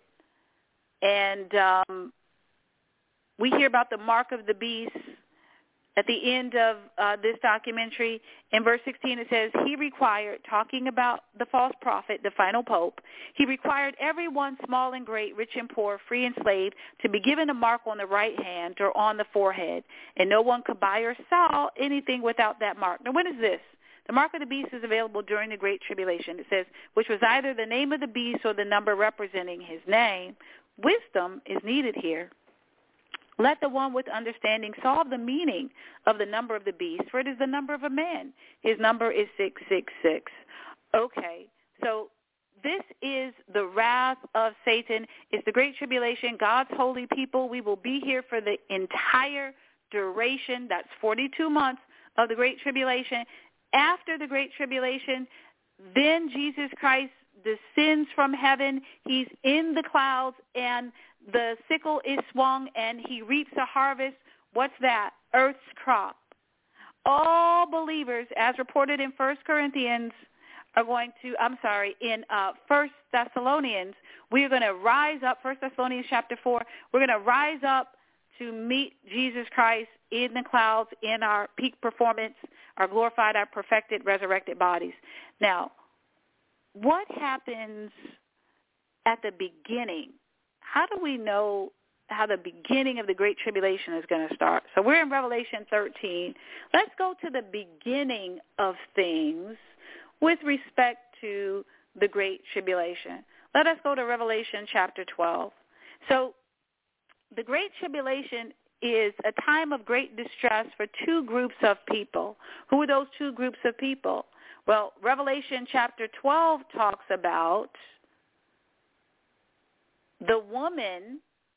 And um, we hear about the mark of the beast at the end of uh, this documentary. In verse sixteen, it says, he required, talking about the false prophet, the final pope, he required everyone, small and great, rich and poor, free and slave, to be given a mark on the right hand or on the forehead, and no one could buy or sell anything without that mark. Now, when is this? The mark of the beast is available during the Great Tribulation. It says, which was either the name of the beast or the number representing his name. Wisdom is needed here. Let the one with understanding solve the meaning of the number of the beast, for it is the number of a man. His number is six six six. Okay, so this is the wrath of Satan. It's the Great Tribulation, God's holy people. We will be here for the entire duration. That's forty-two months of the Great Tribulation. After the Great Tribulation, then Jesus Christ descends from heaven. He's in the clouds, and the sickle is swung, and he reaps a harvest. What's that? Earth's crop. All believers, as reported in First Corinthians, are going to, I'm sorry, in uh, First Thessalonians, we are going to rise up, First Thessalonians chapter four, we're going to rise up to meet Jesus Christ in the clouds in our peak performance, our glorified, our perfected, resurrected bodies. Now, what happens at the beginning? How do we know how the beginning of the Great Tribulation is going to start? So we're in Revelation thirteen. Let's go to the beginning of things with respect to the Great Tribulation. Let us go to Revelation chapter twelve. So the Great Tribulation is a time of great distress for two groups of people. Who are those two groups of people? Well, Revelation chapter twelve talks about the woman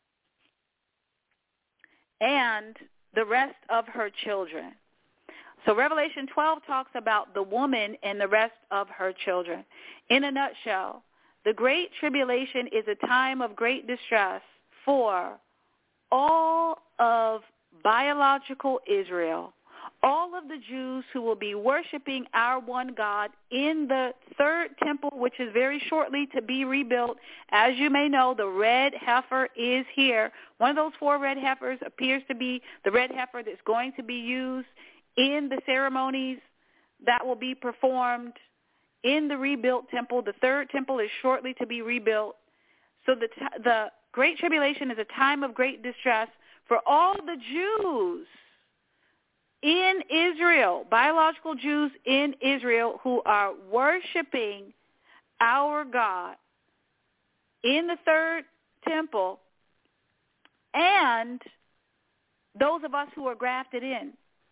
and the rest of her children. So Revelation twelve talks about the woman and the rest of her children. In a nutshell, the Great Tribulation is a time of great distress for all of biological Israel, all of the Jews who will be worshiping our one God in the third temple, which is very shortly to be rebuilt. As you may know, the red heifer is here. One of those four red heifers appears to be the red heifer that's going to be used in the ceremonies that will be performed in the rebuilt temple. The third temple is shortly to be rebuilt. So the t- the Great Tribulation is a time of great distress for all the Jews in Israel, biological Jews in Israel who are worshiping our God in the third temple, and those of us who are grafted in.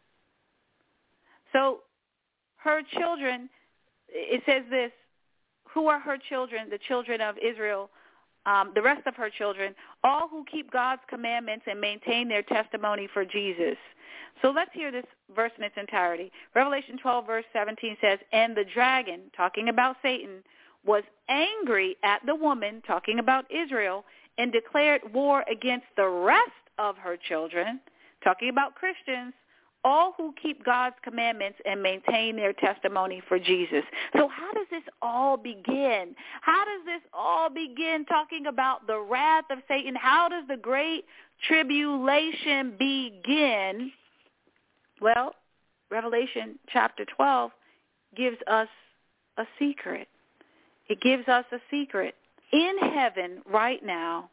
So her children, it says this, who are her children, the children of Israel, um, the rest of her children, all who keep God's commandments and maintain their testimony for Jesus. So let's hear this verse in its entirety. Revelation twelve, verse seventeen says, and the dragon, talking about Satan, was angry at the woman, talking about Israel, and declared war against the rest of her children, talking about Christians, all who keep God's commandments and maintain their testimony for Jesus. So how does this all begin? How does this all begin talking about the wrath of Satan? How does the Great Tribulation begin? Well, Revelation chapter twelve gives us a secret. It gives us a secret. In heaven right now,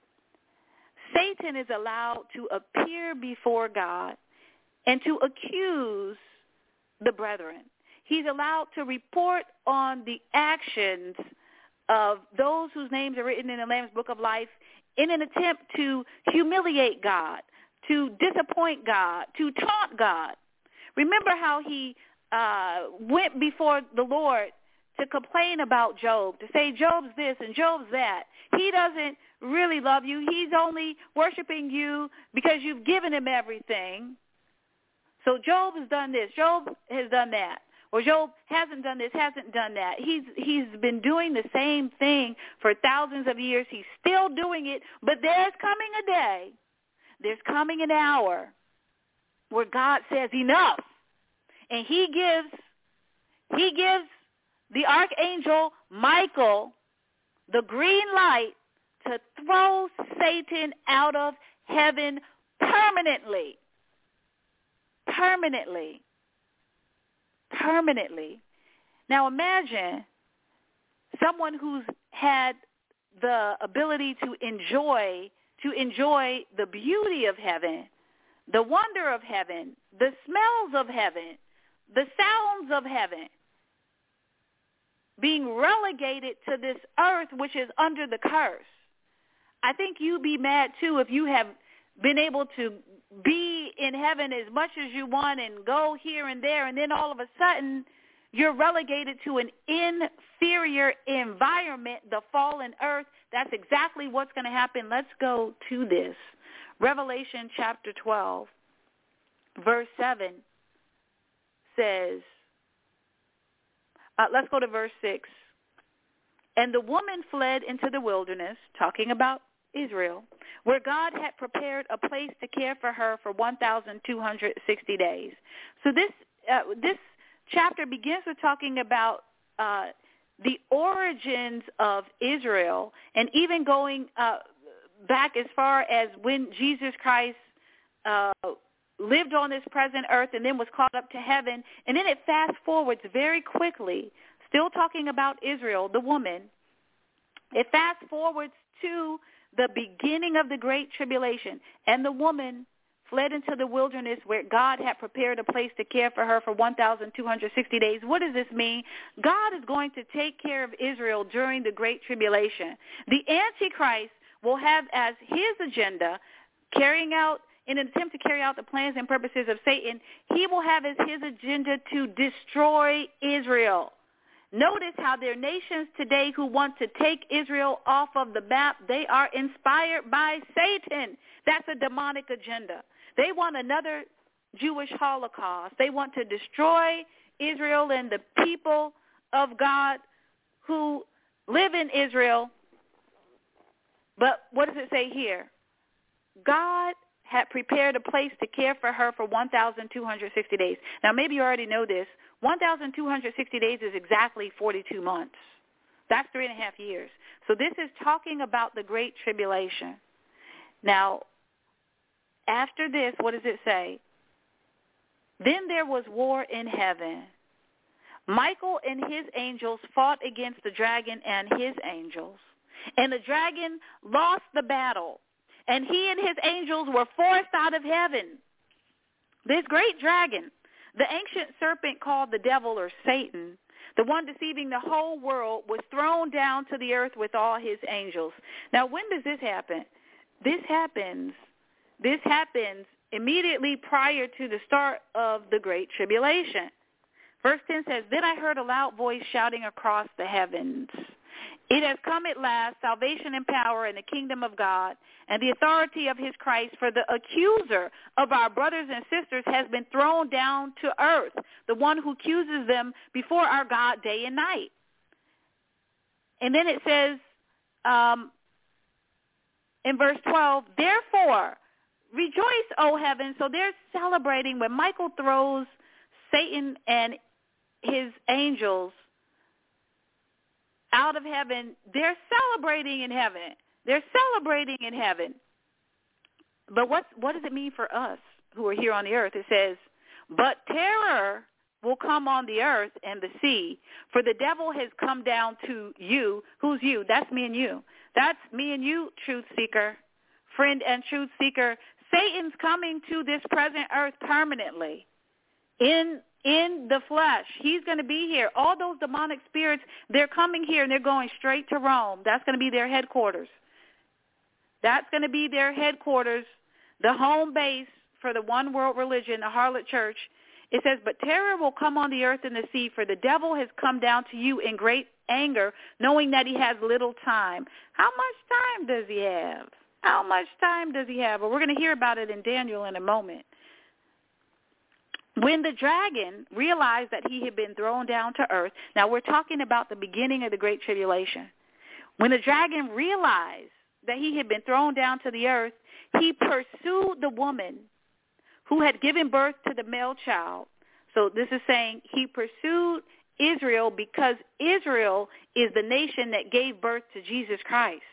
Satan is allowed to appear before God and to accuse the brethren. He's allowed to report on the actions of those whose names are written in the Lamb's Book of Life in an attempt to humiliate God, to disappoint God, to taunt God. Remember how he uh, went before the Lord to complain about Job, to say Job's this and Job's that. He doesn't really love you. He's only worshiping you because you've given him everything. So Job has done this. Job has done that. Or Job hasn't done this, hasn't done that. He's he's been doing the same thing for thousands of years. He's still doing it, but there's coming a day, there's coming an hour where God says enough. And he gives he gives the archangel Michael the green light to throw Satan out of heaven permanently. Permanently. Permanently. Now imagine someone who's had the ability to enjoy, to enjoy the beauty of heaven, the wonder of heaven, the smells of heaven, the sounds of heaven, being relegated to this earth which is under the curse. I think you'd be mad too if you have been able to be in heaven as much as you want and go here and there, and then all of a sudden you're relegated to an inferior environment, the fallen earth. That's exactly what's going to happen. Let's go to this. Revelation chapter twelve, verse seven says, uh, let's go to verse six. And the woman fled into the wilderness, talking about Israel, where God had prepared a place to care for her for one thousand two hundred sixty days. So this uh, this chapter begins with talking about uh, the origins of Israel, and even going uh, back as far as when Jesus Christ uh, lived on this present earth and then was caught up to heaven. And then it fast forwards very quickly, still talking about Israel, the woman. It fast forwards to the beginning of the Great Tribulation, and the woman fled into the wilderness where God had prepared a place to care for her for one thousand two hundred sixty days. What does this mean? God is going to take care of Israel during the Great Tribulation. The Antichrist will have as his agenda, carrying out, in an attempt to carry out the plans and purposes of Satan, he will have as his agenda to destroy Israel. Notice how there are nations today who want to take Israel off of the map. They are inspired by Satan. That's a demonic agenda. They want another Jewish Holocaust. They want to destroy Israel and the people of God who live in Israel. But what does it say here? God had prepared a place to care for her for one thousand two hundred sixty days. Now, maybe you already know this. one thousand two hundred sixty days is exactly forty-two months. That's three and a half years. So this is talking about the Great Tribulation. Now, after this, what does it say? Then there was war in heaven. Michael and his angels fought against the dragon and his angels. And the dragon lost the battle. And he and his angels were forced out of heaven. This great dragon, the ancient serpent called the devil or Satan, the one deceiving the whole world, was thrown down to the earth with all his angels. Now, when does this happen? This happens, this happens immediately prior to the start of the Great Tribulation. Verse ten says, Then I heard a loud voice shouting across the heavens, It has come at last, salvation and power and the kingdom of God and the authority of his Christ, for the accuser of our brothers and sisters has been thrown down to earth, the one who accuses them before our God day and night. And then it says um, in verse twelve, Therefore, rejoice, O heaven. So they're celebrating when Michael throws Satan and his angels out of heaven. They're celebrating in heaven. They're celebrating in heaven. But what what does it mean for us who are here on the earth? It says, But terror will come on the earth and the sea, for the devil has come down to you. Who's you? That's me and you. That's me and you, truth seeker, friend and truth seeker. Satan's coming to this present earth permanently in in the flesh. He's going to be here. All those demonic spirits, they're coming here and they're going straight to Rome. That's going to be their headquarters. That's going to be their headquarters, the home base for the one world religion, the harlot church. It says, But terror will come on the earth and the sea, for the devil has come down to you in great anger, knowing that he has little time. How much time does he have? How much time does he have? Well, we're going to hear about it in Daniel in a moment. When the dragon realized that he had been thrown down to earth, now we're talking about the beginning of the Great Tribulation. When the dragon realized that he had been thrown down to the earth, he pursued the woman who had given birth to the male child. So this is saying he pursued Israel because Israel is the nation that gave birth to Jesus Christ.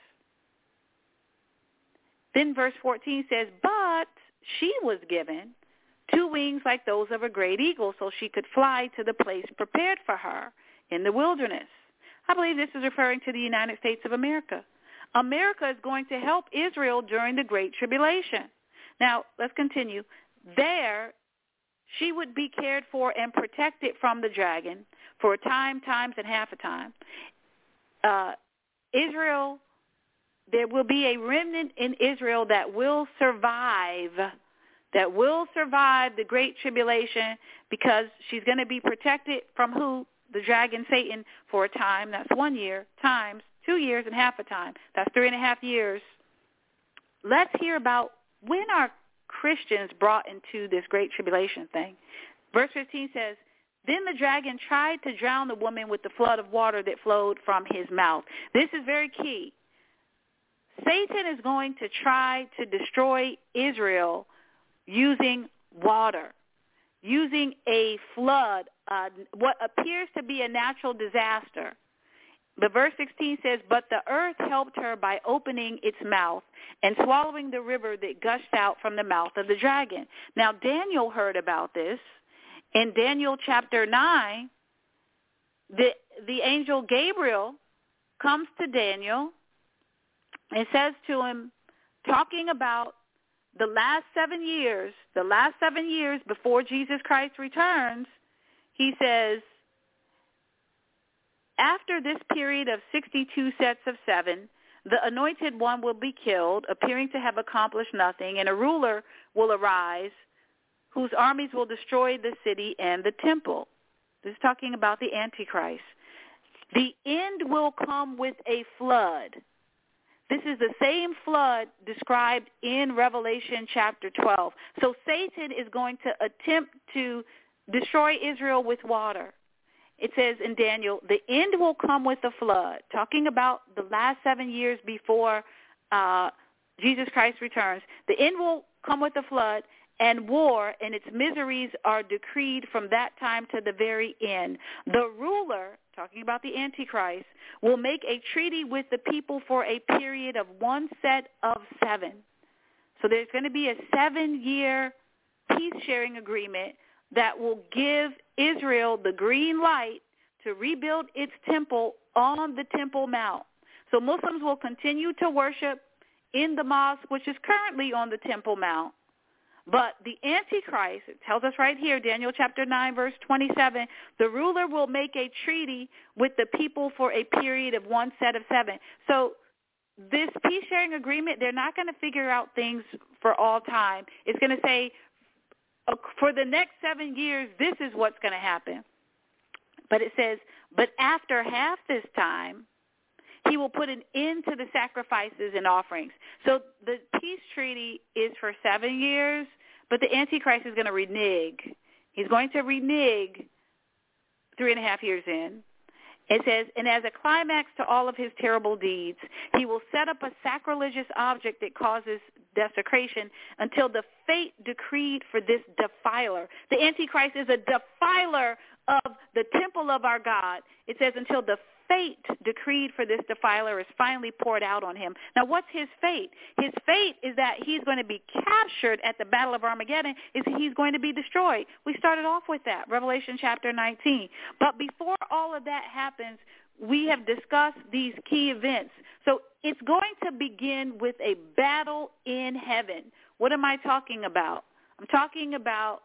Then verse fourteen says, But she was given two wings like those of a great eagle, so she could fly to the place prepared for her in the wilderness. I believe this is referring to the United States of America. America is going to help Israel during the Great Tribulation. Now, let's continue. There, she would be cared for and protected from the dragon for a time, times, and half a time. Uh, Israel, there will be a remnant in Israel that will survive that will survive the Great Tribulation because she's going to be protected from who? The dragon, Satan, for a time. That's one year, times two years and half a time. That's three and a half years. Let's hear about when are Christians brought into this Great Tribulation thing. Verse fifteen says, Then the dragon tried to drown the woman with the flood of water that flowed from his mouth. This is very key. Satan is going to try to destroy Israel using water, using a flood, uh, what appears to be a natural disaster. The verse sixteen says, But the earth helped her by opening its mouth and swallowing the river that gushed out from the mouth of the dragon. Now, Daniel heard about this. In Daniel chapter nine, the, the angel Gabriel comes to Daniel and says to him, talking about the last seven years, the last seven years before Jesus Christ returns, he says, After this period of sixty-two sets of seven, the anointed one will be killed, appearing to have accomplished nothing, and a ruler will arise whose armies will destroy the city and the temple. This is talking about the Antichrist. The end will come with a flood. This is the same flood described in Revelation chapter twelve. So Satan is going to attempt to destroy Israel with water. It says in Daniel, the end will come with a flood, talking about the last seven years before uh, Jesus Christ returns. The end will come with the flood, and war and its miseries are decreed from that time to the very end. The ruler, talking about the Antichrist, will make a treaty with the people for a period of one set of seven. So there's going to be a seven-year peace-sharing agreement that will give Israel the green light to rebuild its temple on the Temple Mount. So Muslims will continue to worship in the mosque, which is currently on the Temple Mount. But the Antichrist, it tells us right here, Daniel chapter nine, verse twenty-seven, the ruler will make a treaty with the people for a period of one set of seven. So this peace-sharing agreement, they're not going to figure out things for all time. It's going to say, for the next seven years, this is what's going to happen. But it says, but after half this time, he will put an end to the sacrifices and offerings. So the peace treaty is for seven years, but the Antichrist is going to renege. He's going to renege three and a half years in. It says, and as a climax to all of his terrible deeds, he will set up a sacrilegious object that causes desecration until the fate decreed for this defiler. The Antichrist is a defiler of the temple of our God. It says until the fate decreed for this defiler is finally poured out on him. Now, what's his fate? His fate is that he's going to be captured at the Battle of Armageddon, is he's going to be destroyed. We started off with that, Revelation chapter nineteen. But before all of that happens, we have discussed these key events. So it's going to begin with a battle in heaven. What am I talking about? I'm talking about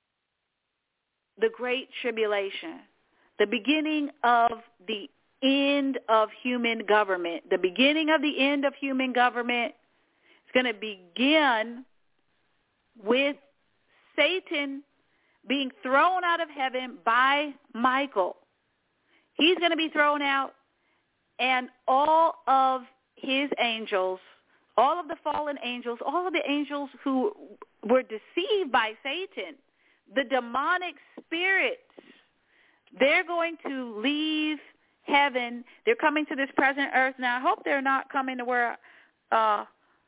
the Great Tribulation, the beginning of the end of human government. The beginning of the end of human government is going to begin with Satan being thrown out of heaven by Michael. He's going to be thrown out, and all of his angels, all of the fallen angels, all of the angels who were deceived by Satan, the demonic spirits, they're going to leave heaven. They're coming to this present earth. Now, I hope they're not coming to where uh,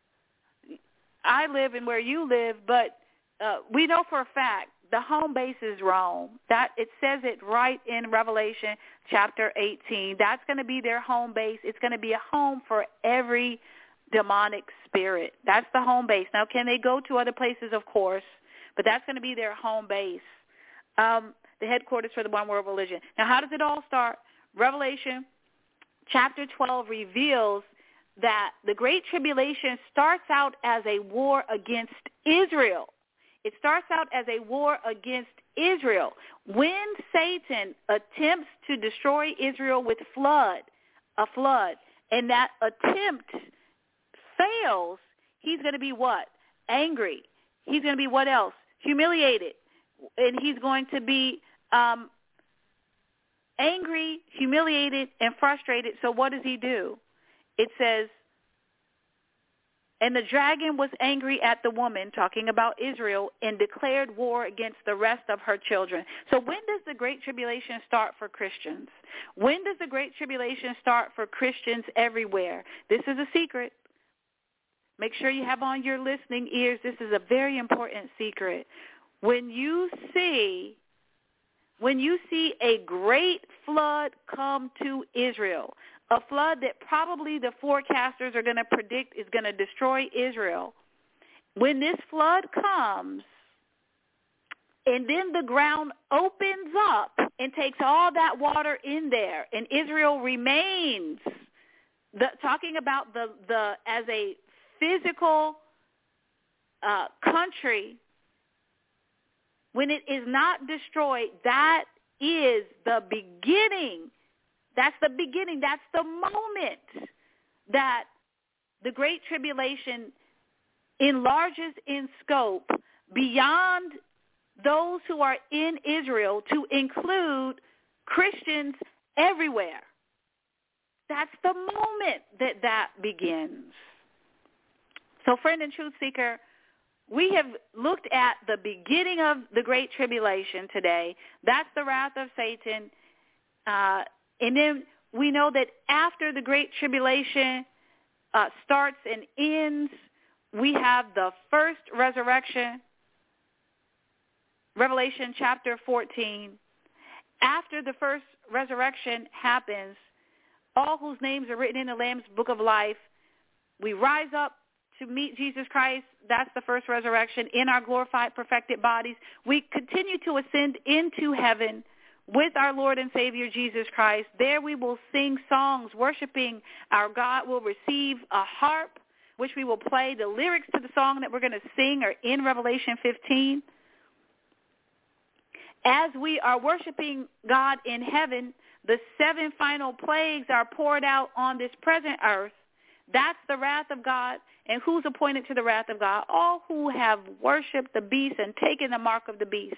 I live and where you live, but uh, we know for a fact the home base is Rome. That it says it right in Revelation chapter eighteen. That's going to be their home base. It's going to be a home for every demonic spirit. That's the home base. Now, can they go to other places? Of course, but that's going to be their home base, um, the headquarters for the one world religion. Now, how does it all start? Revelation chapter twelve reveals that the Great Tribulation starts out as a war against Israel. It starts out as a war against Israel. When Satan attempts to destroy Israel with flood, a flood, and that attempt fails, he's going to be what? Angry. He's going to be what else? Humiliated. And he's going to be um, angry, humiliated, and frustrated. So what does he do? It says, and the dragon was angry at the woman, talking about Israel, and declared war against the rest of her children. So when does the Great Tribulation start for Christians? When does the Great Tribulation start for Christians everywhere? This is a secret. Make sure you have on your listening ears. This is a very important secret. When you see, when you see a great flood come to Israel, a flood that probably the forecasters are going to predict is going to destroy Israel. When this flood comes, and then the ground opens up and takes all that water in there, and Israel remains, the, talking about the, the as a physical uh, country, when it is not destroyed, that is the beginning. That's the beginning. That's the moment that the Great Tribulation enlarges in scope beyond those who are in Israel to include Christians everywhere. That's the moment that that begins. So, friend and truth seeker, we have looked at the beginning of the Great Tribulation today. That's the wrath of Satan. Uh, and then we know that after the Great Tribulation uh, starts and ends, we have the first resurrection, Revelation chapter fourteen. After the first resurrection happens, all whose names are written in the Lamb's book of life, we rise up to meet Jesus Christ. That's the first resurrection in our glorified, perfected bodies. We continue to ascend into heaven with our Lord and Savior Jesus Christ. There we will sing songs worshiping our God. We'll receive a harp, which we will play. The lyrics to the song that we're going to sing are in Revelation fifteen. As we are worshiping God in heaven, the seven final plagues are poured out on this present earth. That's the wrath of God. And who's appointed to the wrath of God? All who have worshipped the beast and taken the mark of the beast.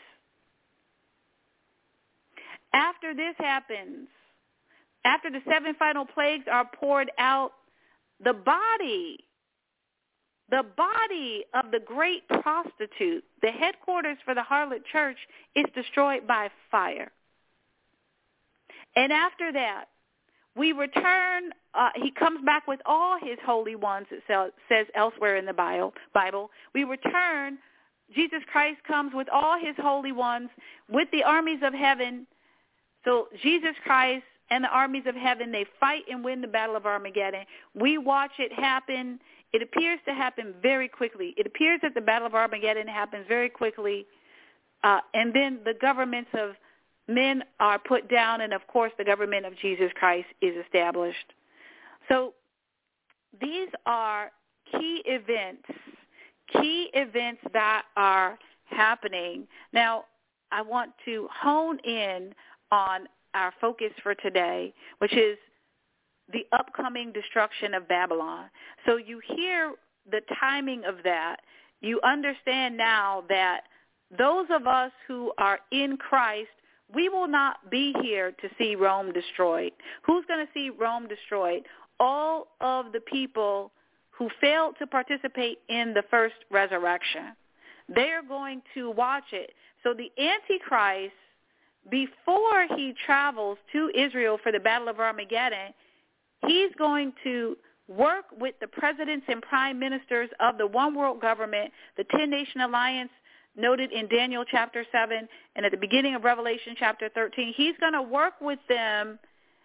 After this happens, after the seven final plagues are poured out, the body, the body of the great prostitute, the headquarters for the harlot church, is destroyed by fire. And after that, we return, uh, he comes back with all his holy ones, it says elsewhere in the Bible. We return, Jesus Christ comes with all his holy ones, with the armies of heaven. So Jesus Christ and the armies of heaven, they fight and win the battle of Armageddon. We watch it happen. It appears to happen very quickly. It appears that the battle of Armageddon happens very quickly. Uh, and then the governments of men are put down, and of course the government of Jesus Christ is established. So these are key events, key events that are happening. Now, I want to hone in on our focus for today, which is the upcoming destruction of Babylon. So you hear the timing of that. You understand now that those of us who are in Christ, we will not be here to see Rome destroyed. Who's going to see Rome destroyed? All of the people who failed to participate in the first resurrection. They're going to watch it. So the Antichrist, before he travels to Israel for the Battle of Armageddon, he's going to work with the presidents and prime ministers of the one world government, the ten-nation alliance, noted in Daniel chapter seven and at the beginning of Revelation chapter thirteen. He's going to work with them.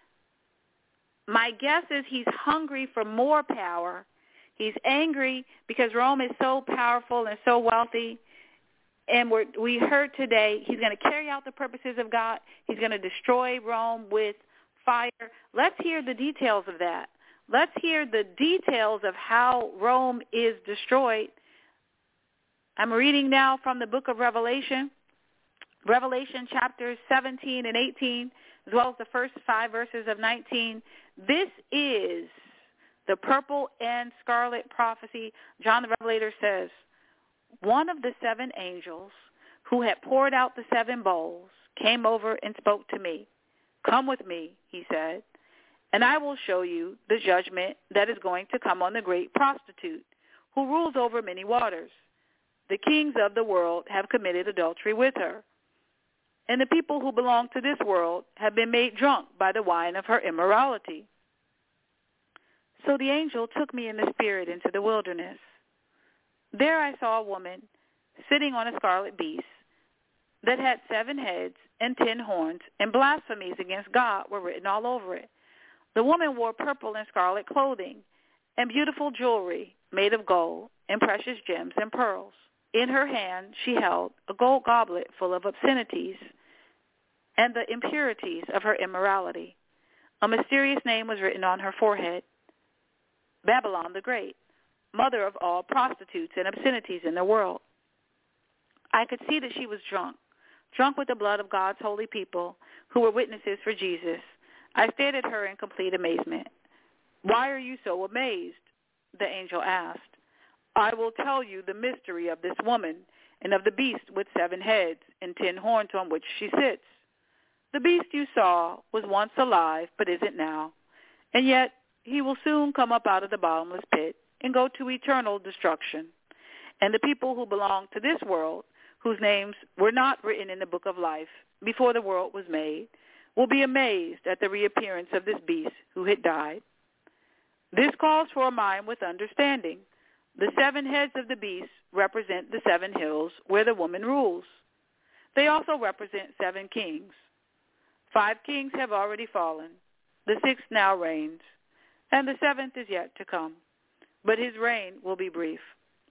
My guess is he's hungry for more power. He's angry because Rome is so powerful and so wealthy. And we're, we heard today he's going to carry out the purposes of God. He's going to destroy Rome with fire. Let's hear the details of that. Let's hear the details of how Rome is destroyed. I'm reading now from the book of Revelation, Revelation chapters seventeen and eighteen, as well as the first five verses of nineteen. This is the purple and scarlet prophecy. John the Revelator says, one of the seven angels who had poured out the seven bowls came over and spoke to me. Come with me, he said, and I will show you the judgment that is going to come on the great prostitute who rules over many waters. The kings of the world have committed adultery with her, and the people who belong to this world have been made drunk by the wine of her immorality. So the angel took me in the spirit into the wilderness. There I saw a woman sitting on a scarlet beast that had seven heads and ten horns, and blasphemies against God were written all over it. The woman wore purple and scarlet clothing and beautiful jewelry made of gold and precious gems and pearls. In her hand she held a gold goblet full of obscenities and the impurities of her immorality. A mysterious name was written on her forehead, Babylon the Great, mother of all prostitutes and obscenities in the world. I could see that she was drunk, drunk with the blood of God's holy people who were witnesses for Jesus. I stared at her in complete amazement. Why are you so amazed? The angel asked. I will tell you the mystery of this woman and of the beast with seven heads and ten horns on which she sits. The beast you saw was once alive, but isn't now, and yet he will soon come up out of the bottomless pit and go to eternal destruction. And the people who belong to this world, whose names were not written in the book of life before the world was made, will be amazed at the reappearance of this beast who had died. This calls for a mind with understanding. The seven heads of the beast represent the seven hills where the woman rules. They also represent seven kings. Five kings have already fallen. The sixth now reigns, and the seventh is yet to come, but his reign will be brief.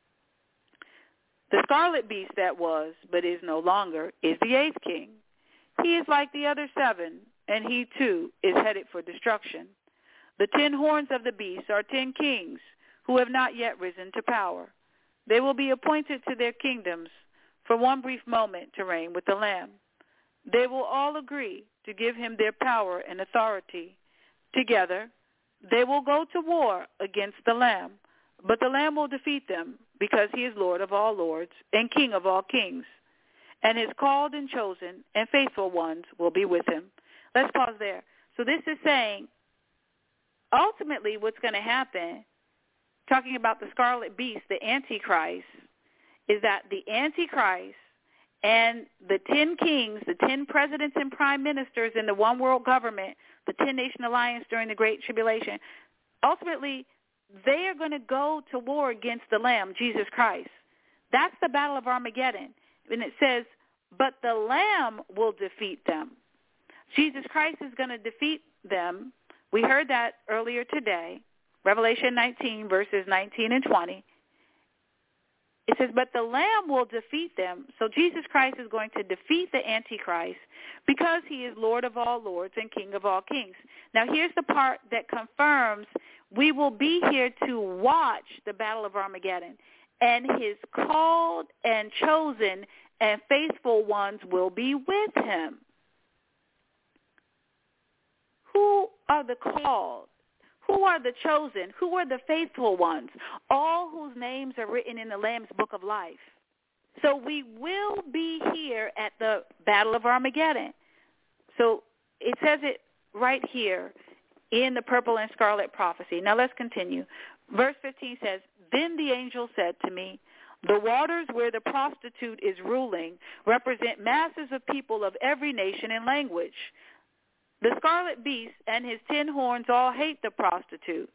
The scarlet beast that was, but is no longer, is the eighth king. He is like the other seven, and he too is headed for destruction. The ten horns of the beast are ten kings who have not yet risen to power. They will be appointed to their kingdoms for one brief moment to reign with the Lamb. They will all agree to give him their power and authority. Together, they will go to war against the Lamb, but the Lamb will defeat them because he is Lord of all lords and King of all kings, and his called and chosen and faithful ones will be with him. Let's pause there. So this is saying, ultimately what's going to happen, talking about the scarlet beast, the Antichrist, is that the Antichrist and the ten kings, the ten presidents and prime ministers in the one world government, the ten-nation alliance during the Great Tribulation, ultimately they are going to go to war against the Lamb, Jesus Christ. That's the battle of Armageddon. And it says, but the Lamb will defeat them. Jesus Christ is going to defeat them. We heard that earlier today, Revelation nineteen, verses nineteen and twenty. It says, but the Lamb will defeat them. So Jesus Christ is going to defeat the Antichrist because he is Lord of all lords and King of all kings. Now, here's the part that confirms we will be here to watch the Battle of Armageddon, and his called and chosen and faithful ones will be with him. Who are the called? Who are the chosen? Who are the faithful ones? All whose names are written in the Lamb's Book of Life. So we will be here at the Battle of Armageddon. So it says it right here in the purple and scarlet prophecy. Now let's continue. Verse fifteen says, then the angel said to me, the waters where the prostitute is ruling represent masses of people of every nation and language. The scarlet beast and his ten horns all hate the prostitute.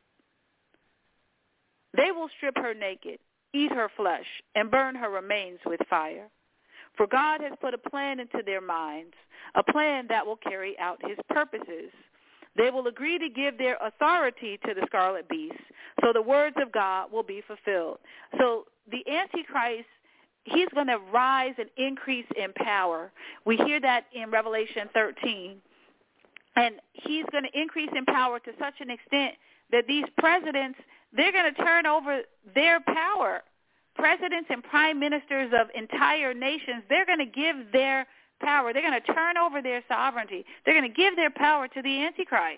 They will strip her naked, eat her flesh, and burn her remains with fire. For God has put a plan into their minds, a plan that will carry out his purposes. They will agree to give their authority to the scarlet beast, so the words of God will be fulfilled. So the Antichrist, he's going to rise and increase in power. We hear that in Revelation thirteen. And he's going to increase in power to such an extent that these presidents, they're going to turn over their power. Presidents and prime ministers of entire nations, they're going to give their power. They're going to turn over their sovereignty. They're going to give their power to the Antichrist.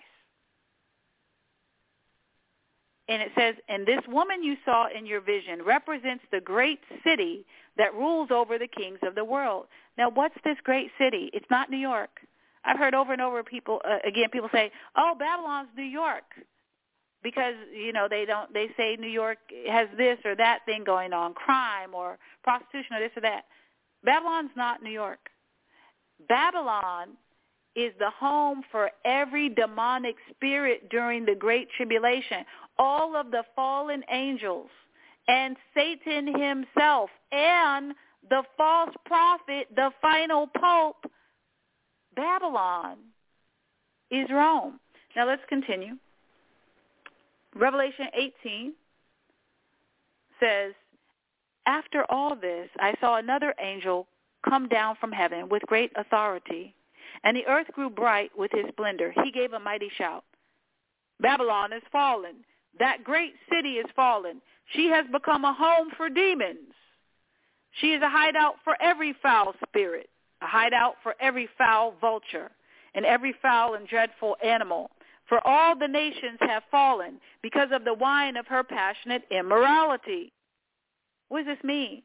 And it says, and this woman you saw in your vision represents the great city that rules over the kings of the world. Now, what's this great city? It's not New York. I've heard over and over people, uh, again, people say, oh, Babylon's New York, because, you know, they don't, they say New York has this or that thing going on, crime or prostitution or this or that. Babylon's not New York. Babylon is the home for every demonic spirit during the Great Tribulation, all of the fallen angels and Satan himself and the false prophet, the final pope. Babylon is Rome. Now let's continue. Revelation eighteen says, after all this, I saw another angel come down from heaven with great authority, and the earth grew bright with his splendor. He gave a mighty shout. Babylon is fallen. That great city is fallen. She has become a home for demons. She is a hideout for every foul spirit, a hideout for every foul vulture and every foul and dreadful animal. For all the nations have fallen because of the wine of her passionate immorality. What does this mean?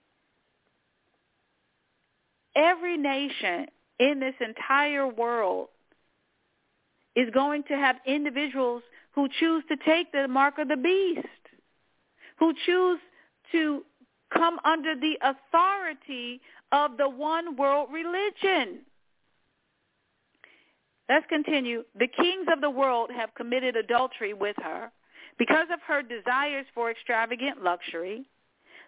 Every nation in this entire world is going to have individuals who choose to take the mark of the beast, who choose to come under the authority of the one world religion. Let's continue. The kings of the world have committed adultery with her because of her desires for extravagant luxury.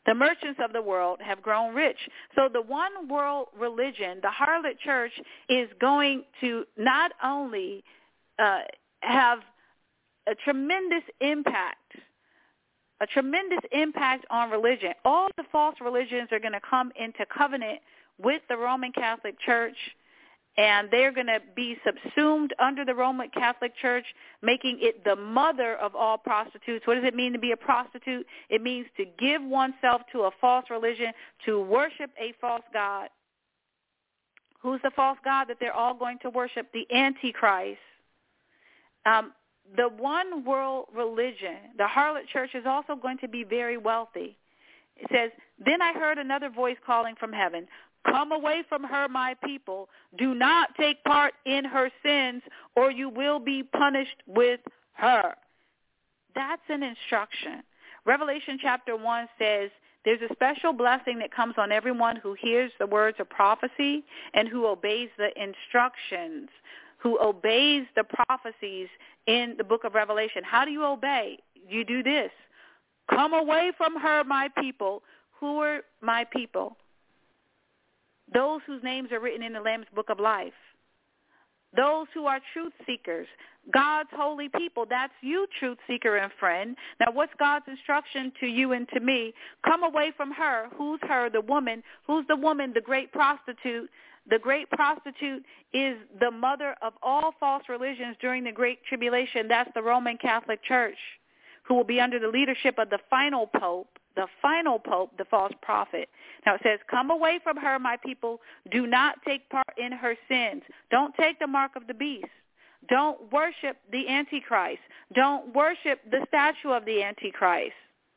The merchants of the world have grown rich. So the one world religion, the harlot church, is going to not only uh, have a tremendous impact, a tremendous impact on religion. All the false religions are going to come into covenant with the Roman Catholic Church, and they're going to be subsumed under the Roman Catholic Church, making it the mother of all prostitutes. What does it mean to be a prostitute? It means to give oneself to a false religion, to worship a false god. Who's the false god that they're all going to worship? The Antichrist. Um, the one world religion, the harlot church, is also going to be very wealthy. It says, then I heard another voice calling from heaven, come away from her, my people. Do not take part in her sins, or you will be punished with her. That's an instruction. Revelation chapter one says there's a special blessing that comes on everyone who hears the words of prophecy and who obeys the instructions, who obeys the prophecies in the book of Revelation. How do you obey? You do this. Come away from her, my people. Who are my people? Those whose names are written in the Lamb's book of life. Those who are truth seekers. God's holy people. That's you, truth seeker and friend. Now, what's God's instruction to you and to me? Come away from her. Who's her? The woman. Who's the woman? The great prostitute. The great prostitute is the mother of all false religions during the Great Tribulation. That's the Roman Catholic Church, who will be under the leadership of the final pope, the final pope, the false prophet. Now it says, come away from her, my people. Do not take part in her sins. Don't take the mark of the beast. Don't worship the Antichrist. Don't worship the statue of the Antichrist.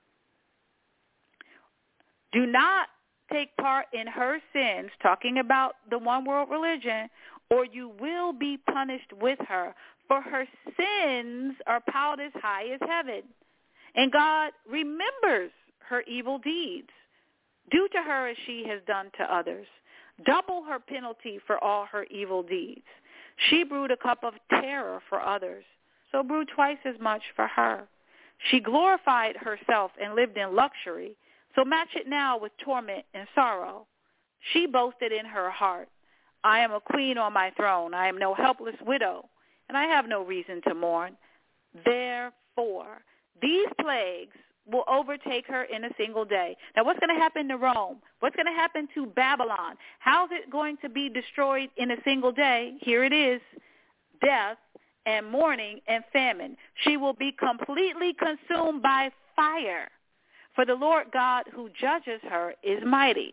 Do not take part in her sins, talking about the one world religion, or you will be punished with her. For her sins are piled as high as heaven. And God remembers her evil deeds. Do to her as she has done to others. Double her penalty for all her evil deeds. She brewed a cup of terror for others, so brew twice as much for her. She glorified herself and lived in luxury, so match it now with torment and sorrow. She boasted in her heart, I am a queen on my throne. I am no helpless widow, and I have no reason to mourn. Therefore, these plagues will overtake her in a single day. Now, what's going to happen to Rome? What's going to happen to Babylon? How's it going to be destroyed in a single day? Here it is, death and mourning and famine. She will be completely consumed by fire, for the Lord God who judges her is mighty.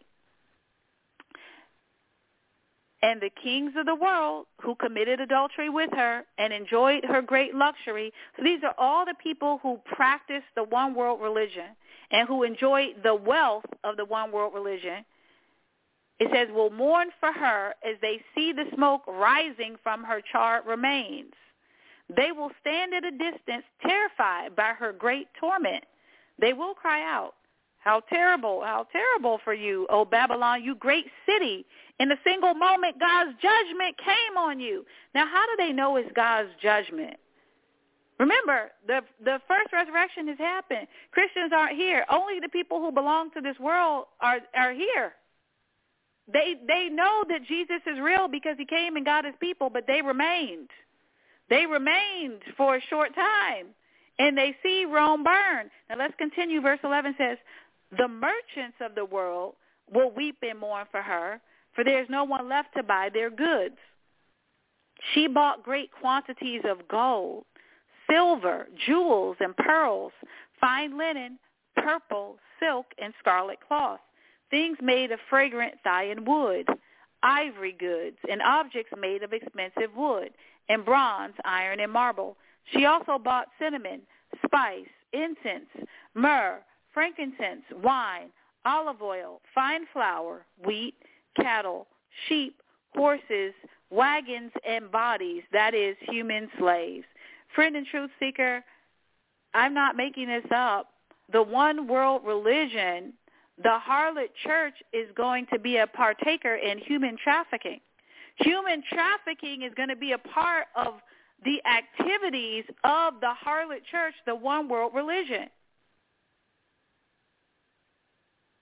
And the kings of the world who committed adultery with her and enjoyed her great luxury. So these are all the people who practice the one world religion and who enjoy the wealth of the one world religion. It says, will mourn for her as they see the smoke rising from her charred remains. They will stand at a distance, terrified by her great torment. They will cry out, how terrible, how terrible for you, O Babylon, you great city. In a single moment, God's judgment came on you. Now, how do they know it's God's judgment? Remember, the the first resurrection has happened. Christians aren't here. Only the people who belong to this world are, are here. They they know that Jesus is real because he came and got his people, but they remained. They remained for a short time, and they see Rome burn. Now, let's continue. Verse eleven says, the merchants of the world will weep and mourn for her, for there is no one left to buy their goods. She bought great quantities of gold, silver, jewels, and pearls, fine linen, purple, silk, and scarlet cloth, things made of fragrant Thyan wood, ivory goods, and objects made of expensive wood, and bronze, iron, and marble. She also bought cinnamon, spice, incense, myrrh, frankincense, wine, olive oil, fine flour, wheat, cattle, sheep, horses, wagons, and bodies, that is, human slaves. Friend and truth seeker, I'm not making this up. The one world religion, the harlot church, is going to be a partaker in human trafficking. Human trafficking is going to be a part of the activities of the harlot church, the one world religion.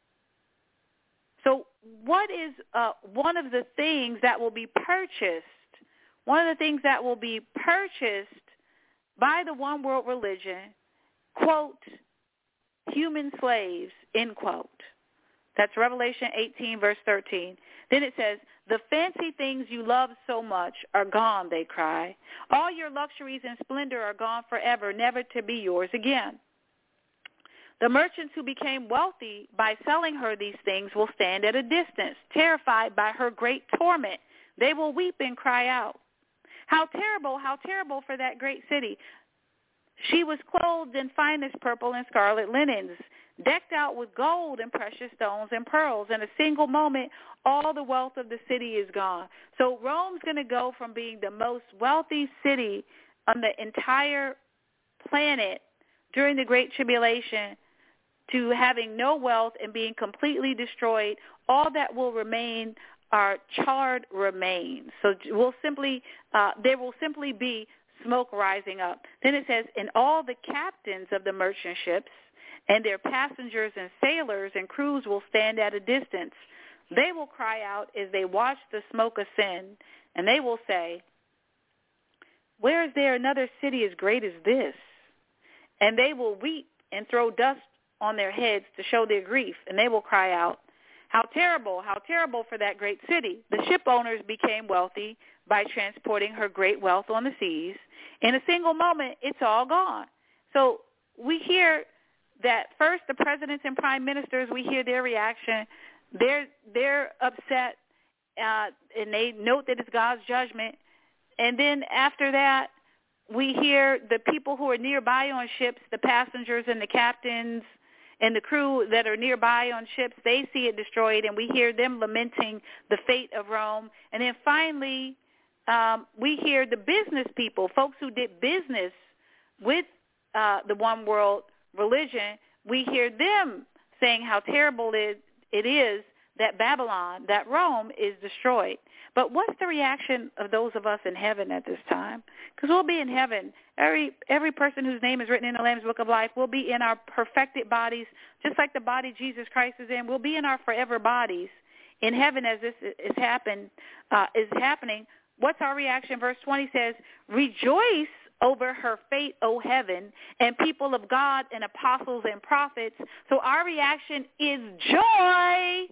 what is uh, one of the things that will be purchased, one of the things that will be purchased by the one world religion, quote, human slaves, end quote. That's Revelation eighteen, verse thirteen. Then it says, the fancy things you love so much are gone, they cry. All your luxuries and splendor are gone forever, never to be yours again. The merchants who became wealthy by selling her these things will stand at a distance, terrified by her great torment. They will weep and cry out. How terrible, how terrible for that great city. She was clothed in finest purple and scarlet linens, decked out with gold and precious stones and pearls. In a single moment, all the wealth of the city is gone. So Rome's going to go from being the most wealthy city on the entire planet during the Great Tribulation to having no wealth and being completely destroyed. All that will remain are charred remains. So we'll simply, uh, there will simply be smoke rising up. Then it says, and all the captains of the merchant ships and their passengers and sailors and crews will stand at a distance. They will cry out as they watch the smoke ascend, and they will say, where is there another city as great as this? And they will weep and throw dust on their heads to show their grief, and they will cry out, how terrible, how terrible for that great city. The ship owners became wealthy by transporting her great wealth on the seas. In a single moment, it's all gone. So we hear that first the presidents and prime ministers, we hear their reaction. They're, they're upset, uh, and they note that it's God's judgment. And then after that, we hear the people who are nearby on ships, the passengers and the captains and the crew that are nearby on ships, they see it destroyed, and we hear them lamenting the fate of Rome. And then finally, um, we hear the business people, folks who did business with uh, the one world religion, we hear them saying how terrible it, it is that Babylon, that Rome is destroyed. But what's the reaction of those of us in heaven at this time? Because we'll be in heaven. Every every person whose name is written in the Lamb's Book of Life will be in our perfected bodies, just like the body Jesus Christ is in. We'll be in our forever bodies in heaven as this is happen uh, is happening. What's our reaction? Verse twenty says, rejoice over her fate, O heaven, and people of God and apostles and prophets. So our reaction is joy.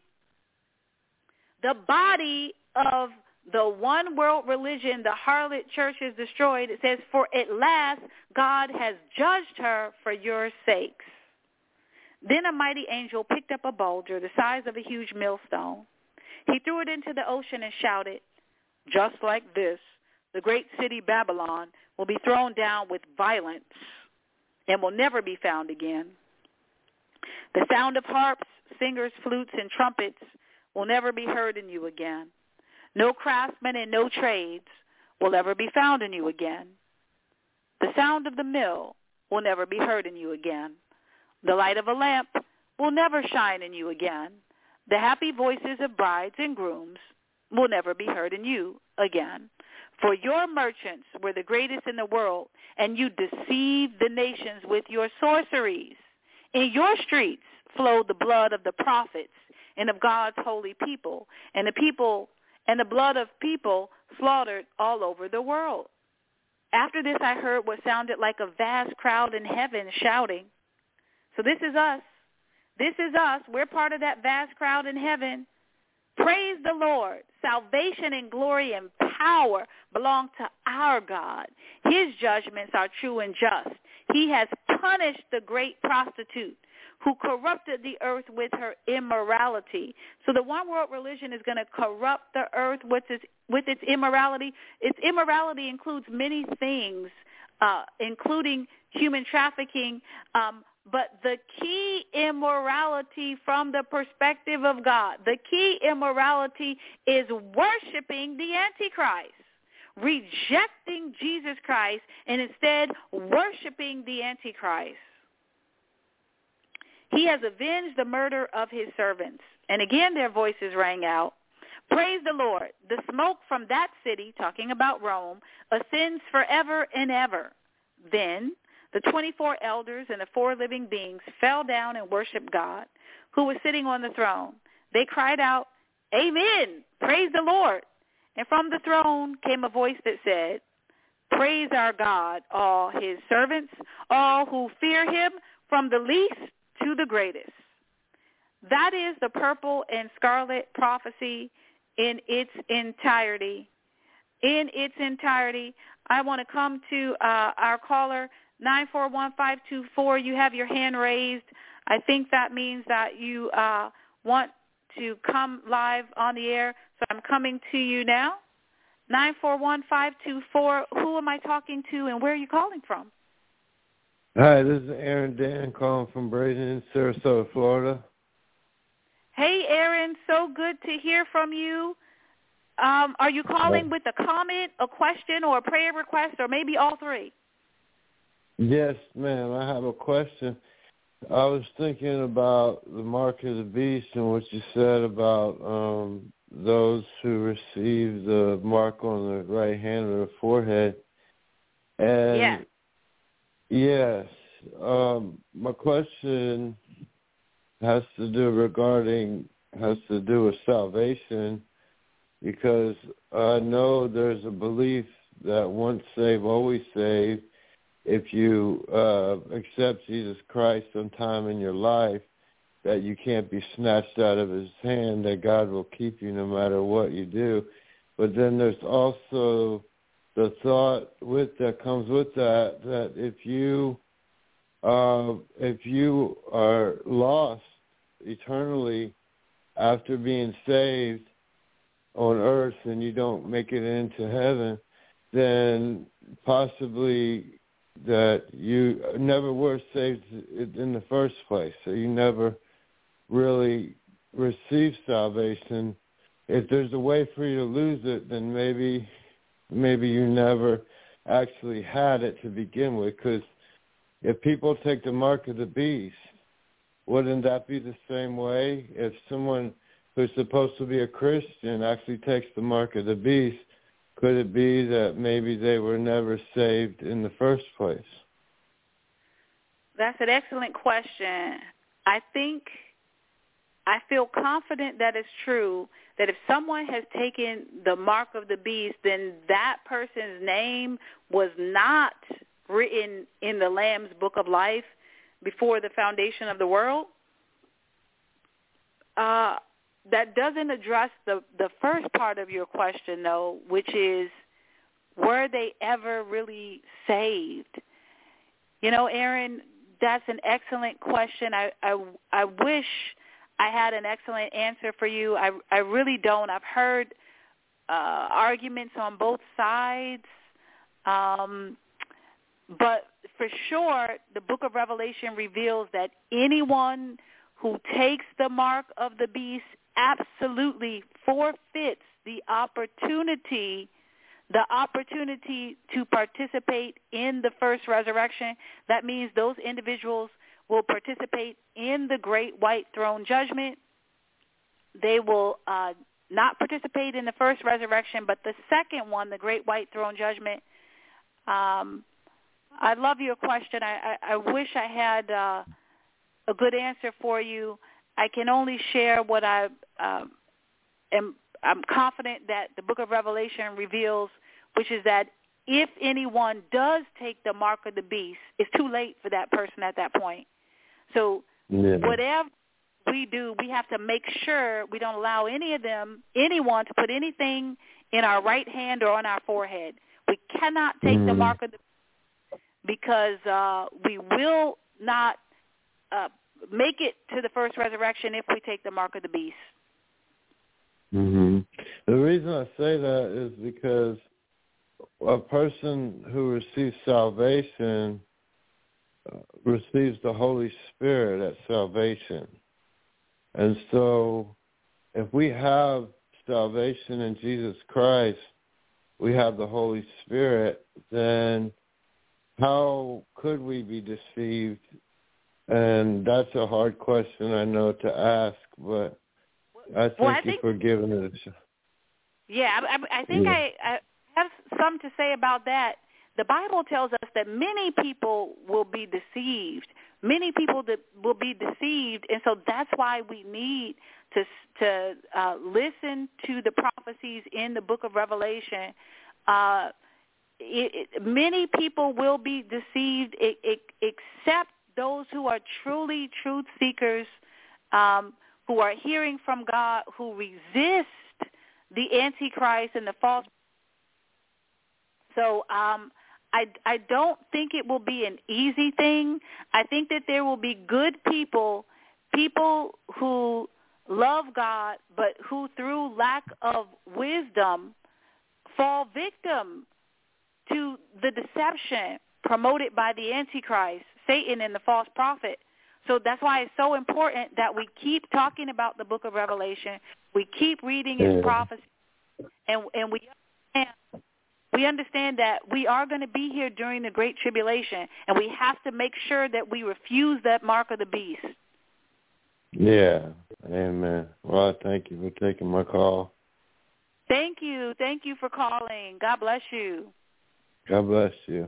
The body of the one world religion, the harlot church, is destroyed. It says, for at last God has judged her for your sakes. Then a mighty angel picked up a boulder the size of a huge millstone. He threw it into the ocean and shouted, just like this, the great city Babylon will be thrown down with violence and will never be found again. The sound of harps, singers, flutes, and trumpets will never be heard in you again. No craftsmen and no trades will ever be found in you again. The sound of the mill will never be heard in you again. The light of a lamp will never shine in you again. The happy voices of brides and grooms will never be heard in you again. For your merchants were the greatest in the world, and you deceived the nations with your sorceries. In your streets flowed the blood of the prophets and of God's holy people, and the people and the blood of people slaughtered all over the world. After this I heard what sounded like a vast crowd in heaven shouting. So this is us. This is us. We're part of that vast crowd in heaven. Praise the Lord. Salvation and glory and power belong to our God. His judgments are true and just. He has punished the great prostitute who corrupted the earth with her immorality. So the one world religion is going to corrupt the earth with its, with its immorality. Its immorality includes many things, uh, including human trafficking, um, but the key immorality from the perspective of God, the key immorality is worshiping the Antichrist, rejecting Jesus Christ, and instead worshiping the Antichrist. He has avenged the murder of his servants. And again their voices rang out. Praise the Lord. The smoke from that city, talking about Rome, ascends forever and ever. Then the twenty-four elders and the four living beings fell down and worshiped God, who was sitting on the throne. They cried out, Amen. Praise the Lord. And from the throne came a voice that said, praise our God, all his servants, all who fear him, from the least to the greatest. That is the purple and scarlet prophecy in its entirety. In its entirety. I want to come to uh, our caller, nine four one, five two four. You have your hand raised. I think that means that you uh, want to come live on the air. So I'm coming to you now. nine four one, five two four. Who am I talking to and where are you calling from? Hi, this is Aaron Dan calling from Braden, Sarasota, Florida. Hey, Aaron. So good to hear from you. Um, are you calling with a comment, a question, or a prayer request, or maybe all three? Yes, ma'am. I have a question. I was thinking about the mark of the beast and what you said about um, those who receive the mark on the right hand or the forehead. And yes, yes, um, my question has to do regarding, has to do with salvation, because I know there's a belief that once saved, always saved. If you uh, accept Jesus Christ sometime in your life, that you can't be snatched out of his hand, that God will keep you no matter what you do. But then there's also the thought with that comes with that, that if you uh, if you are lost eternally after being saved on earth and you don't make it into heaven, then possibly that you never were saved in the first place. So you never really received salvation. If there's a way for you to lose it, then maybe maybe you never actually had it to begin with. Because if people take the mark of the beast, wouldn't that be the same way? If someone who's supposed to be a Christian actually takes the mark of the beast, could it be that maybe they were never saved in the first place? That's an excellent question. I think, I feel confident that it's true that if someone has taken the mark of the beast, then that person's name was not written in the Lamb's Book of Life before the foundation of the world. Uh, that doesn't address the, the first part of your question, though, which is, were they ever really saved? You know, Aaron, that's an excellent question. I, I, I wish I had an excellent answer for you. I, I really don't. I've heard uh, arguments on both sides. Um, but for sure, the book of Revelation reveals that anyone who takes the mark of the beast absolutely forfeits the opportunity, the opportunity to participate in the first resurrection. That means those individuals will participate in the great white throne judgment. They will uh, not participate in the first resurrection, but the second one, the great white throne judgment. Um, I love your question. I, I, I wish I had uh, a good answer for you. I can only share what I um, am. I'm confident that the book of Revelation reveals, which is that if anyone does take the mark of the beast, it's too late for that person at that point. So yeah. Whatever we do, we have to make sure we don't allow any of them, anyone, to put anything in our right hand or on our forehead. We cannot take mm. the mark of the beast because uh, we will not uh, make it to the first resurrection if we take the mark of the beast. Mm-hmm. The reason I say that is because a person who receives salvation uh, receives the Holy Spirit at salvation. And so if we have salvation in Jesus Christ, we have the Holy Spirit, then how could we be deceived? And that's a hard question, I know, to ask, but I thank well, I you think, for giving it a shot. Yeah, I, I think yeah. I, I have some to say about that. The Bible tells us that many people will be deceived. many people that will be deceived, and so that's why we need to to uh, listen to the prophecies in the book of Revelation. Uh, it, it, many people will be deceived, it, it, except those who are truly truth seekers, um, who are hearing from God, who resist the Antichrist and the false. So um, I, I don't think it will be an easy thing. I think that there will be good people, people who love God, but who through lack of wisdom fall victim to the deception promoted by the Antichrist, Satan, and the false prophet. So that's why it's so important that we keep talking about the book of Revelation. We keep reading its yeah. prophecy, and, and we understand, we understand that we are going to be here during the Great Tribulation, and we have to make sure that we refuse that mark of the beast. Yeah, amen. Well, thank you for taking my call. Thank you. Thank you for calling. God bless you. God bless you.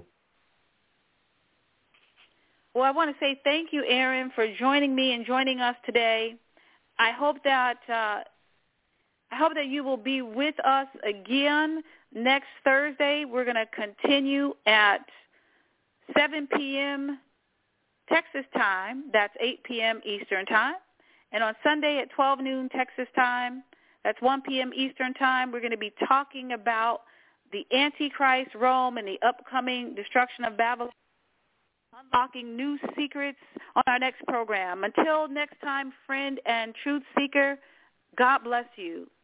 Well, I want to say thank you, Aaron, for joining me and joining us today. I hope that uh, I hope that you will be with us again next Thursday. We're going to continue at seven p.m. Texas time. That's eight p.m. Eastern time. And on Sunday at twelve noon Texas time, that's one p.m. Eastern time, we're going to be talking about the Antichrist, Rome, and the upcoming destruction of Babylon, unlocking new secrets on our next program. Until next time, friend and truth seeker, God bless you.